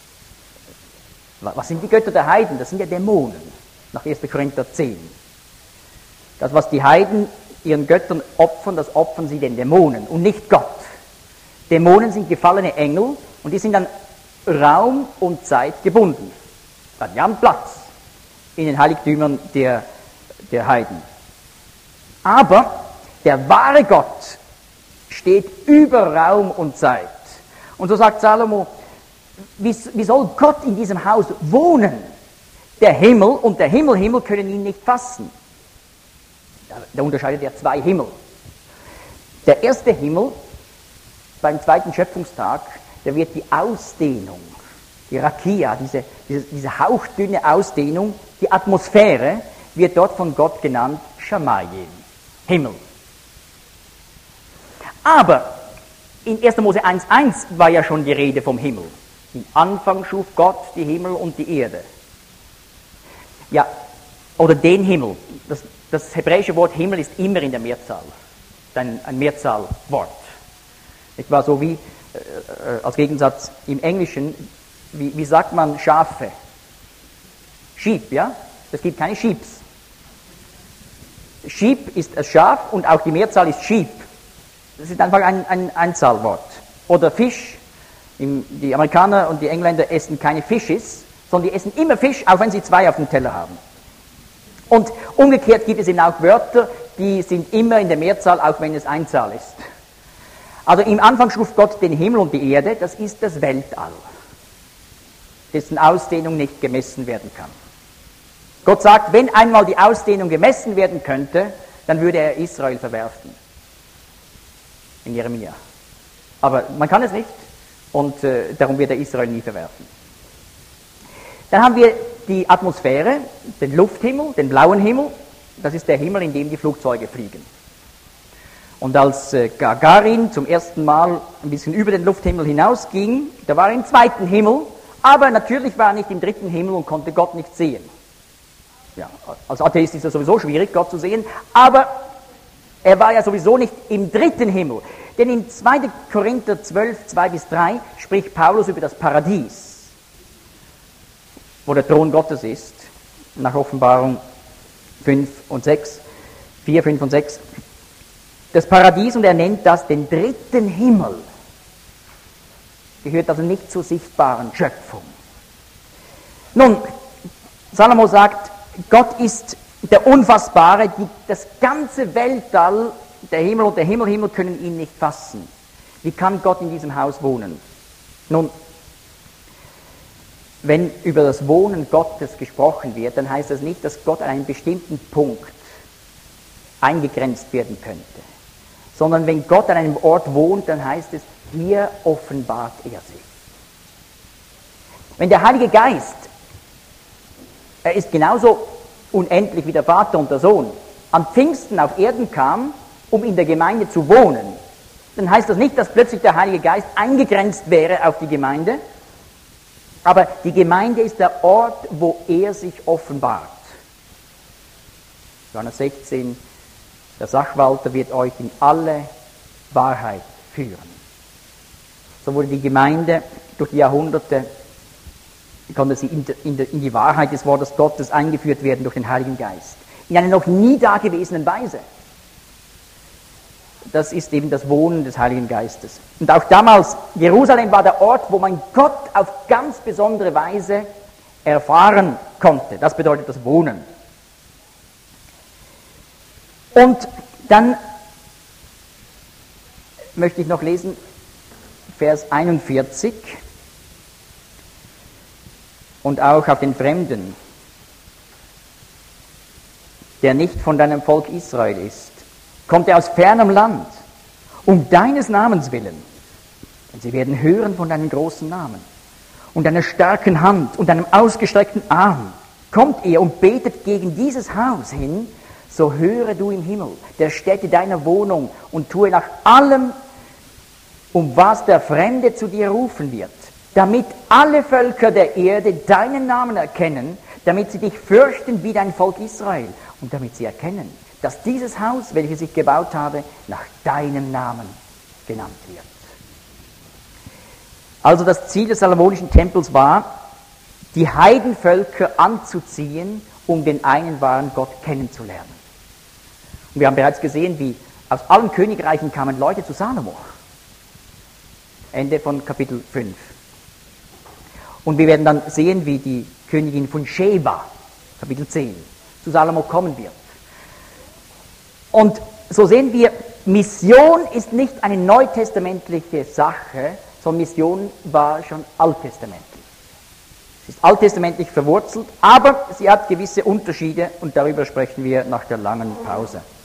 Was sind die Götter der Heiden? Das sind ja Dämonen, nach erster Korinther zehn. Das, was die Heiden ihren Göttern opfern, das opfern sie den Dämonen und nicht Gott. Dämonen sind gefallene Engel und die sind an Raum und Zeit gebunden. Die haben Platz in den Heiligtümern der, der Heiden. Aber der wahre Gott steht über Raum und Zeit. Und so sagt Salomo, wie, wie soll Gott in diesem Haus wohnen? Der Himmel und der Himmel, Himmel können ihn nicht fassen. Da, da unterscheidet er zwei Himmel. Der erste Himmel, beim zweiten Schöpfungstag, da wird die Ausdehnung, die Rakia, diese, diese, diese hauchdünne Ausdehnung, die Atmosphäre, wird dort von Gott genannt Shamayim, Himmel. Aber in erster Mose eins eins war ja schon die Rede vom Himmel. Im Anfang schuf Gott die Himmel und die Erde. Ja, oder den Himmel. Das, das hebräische Wort Himmel ist immer in der Mehrzahl. Ein, ein Mehrzahlwort. Es war so wie, äh, als Gegensatz im Englischen, wie, wie sagt man Schafe? Sheep, ja? Es gibt keine Sheeps. Sheep ist ein Schaf und auch die Mehrzahl ist Sheep. Das ist einfach ein, ein Einzahlwort. Oder Fisch. Die Amerikaner und die Engländer essen keine Fisches, sondern die essen immer Fisch, auch wenn sie zwei auf dem Teller haben. Und umgekehrt gibt es eben auch Wörter, die sind immer in der Mehrzahl, auch wenn es Einzahl ist. Also im Anfang schuf Gott den Himmel und die Erde, das ist das Weltall, dessen Ausdehnung nicht gemessen werden kann. Gott sagt, wenn einmal die Ausdehnung gemessen werden könnte, dann würde er Israel verwerfen. In Jeremia. Aber man kann es nicht. Und äh, darum wird er Israel nie verwerfen. Dann haben wir die Atmosphäre, den Lufthimmel, den blauen Himmel. Das ist der Himmel, in dem die Flugzeuge fliegen. Und als äh, Gagarin zum ersten Mal ein bisschen über den Lufthimmel hinausging, da war er im zweiten Himmel, aber natürlich war er nicht im dritten Himmel und konnte Gott nicht sehen. Ja, als Atheist ist es sowieso schwierig, Gott zu sehen, aber er war ja sowieso nicht im dritten Himmel. Denn in zweiter Korinther zwölf, zwei bis drei spricht Paulus über das Paradies, wo der Thron Gottes ist, nach Offenbarung fünf und sechs, vier, fünf und sechs. Das Paradies, und er nennt das den dritten Himmel, gehört also nicht zur sichtbaren Schöpfung. Nun, Salomo sagt, Gott ist der Unfassbare, die, das ganze Weltall, der Himmel und der Himmelhimmel können ihn nicht fassen. Wie kann Gott in diesem Haus wohnen? Nun, wenn über das Wohnen Gottes gesprochen wird, dann heißt das nicht, dass Gott an einem bestimmten Punkt eingegrenzt werden könnte. Sondern wenn Gott an einem Ort wohnt, dann heißt es, hier offenbart er sich. Wenn der Heilige Geist, er ist genauso unendlich wie der Vater und der Sohn, am Pfingsten auf Erden kam, um in der Gemeinde zu wohnen, dann heißt das nicht, dass plötzlich der Heilige Geist eingegrenzt wäre auf die Gemeinde, aber die Gemeinde ist der Ort, wo er sich offenbart. Johannes sechzehn, der Sachwalter wird euch in alle Wahrheit führen. So wurde die Gemeinde durch die Jahrhunderte, konnte sie in, in, in die Wahrheit des Wortes Gottes eingeführt werden durch den Heiligen Geist. In einer noch nie dagewesenen Weise. das ist eben das Wohnen des Heiligen Geistes. Und auch damals, Jerusalem war der Ort, wo man Gott auf ganz besondere Weise erfahren konnte. Das bedeutet das Wohnen. Und dann möchte ich noch lesen, Vers einundvierzig. Und auch auf den Fremden, der nicht von deinem Volk Israel ist, kommt er aus fernem Land, um deines Namens willen. Und sie werden hören von deinem großen Namen und deiner starken Hand und deinem ausgestreckten Arm. Kommt er und betet gegen dieses Haus hin, so höre du im Himmel, der Stätte deiner Wohnung, und tue nach allem, um was der Fremde zu dir rufen wird, damit alle Völker der Erde deinen Namen erkennen, damit sie dich fürchten wie dein Volk Israel, und damit sie erkennen, dass dieses Haus, welches ich gebaut habe, nach deinem Namen genannt wird. Also das Ziel des salomonischen Tempels war, die Heidenvölker anzuziehen, um den einen wahren Gott kennenzulernen. Und wir haben bereits gesehen, wie aus allen Königreichen kamen Leute zu Salomo. Ende von Kapitel fünf. Und wir werden dann sehen, wie die Königin von Sheba, Kapitel zehn, zu Salomo kommen wird. Und so sehen wir, Mission ist nicht eine neutestamentliche Sache, sondern Mission war schon alttestamentlich. Sie ist alttestamentlich verwurzelt, aber sie hat gewisse Unterschiede, und darüber sprechen wir nach der langen Pause.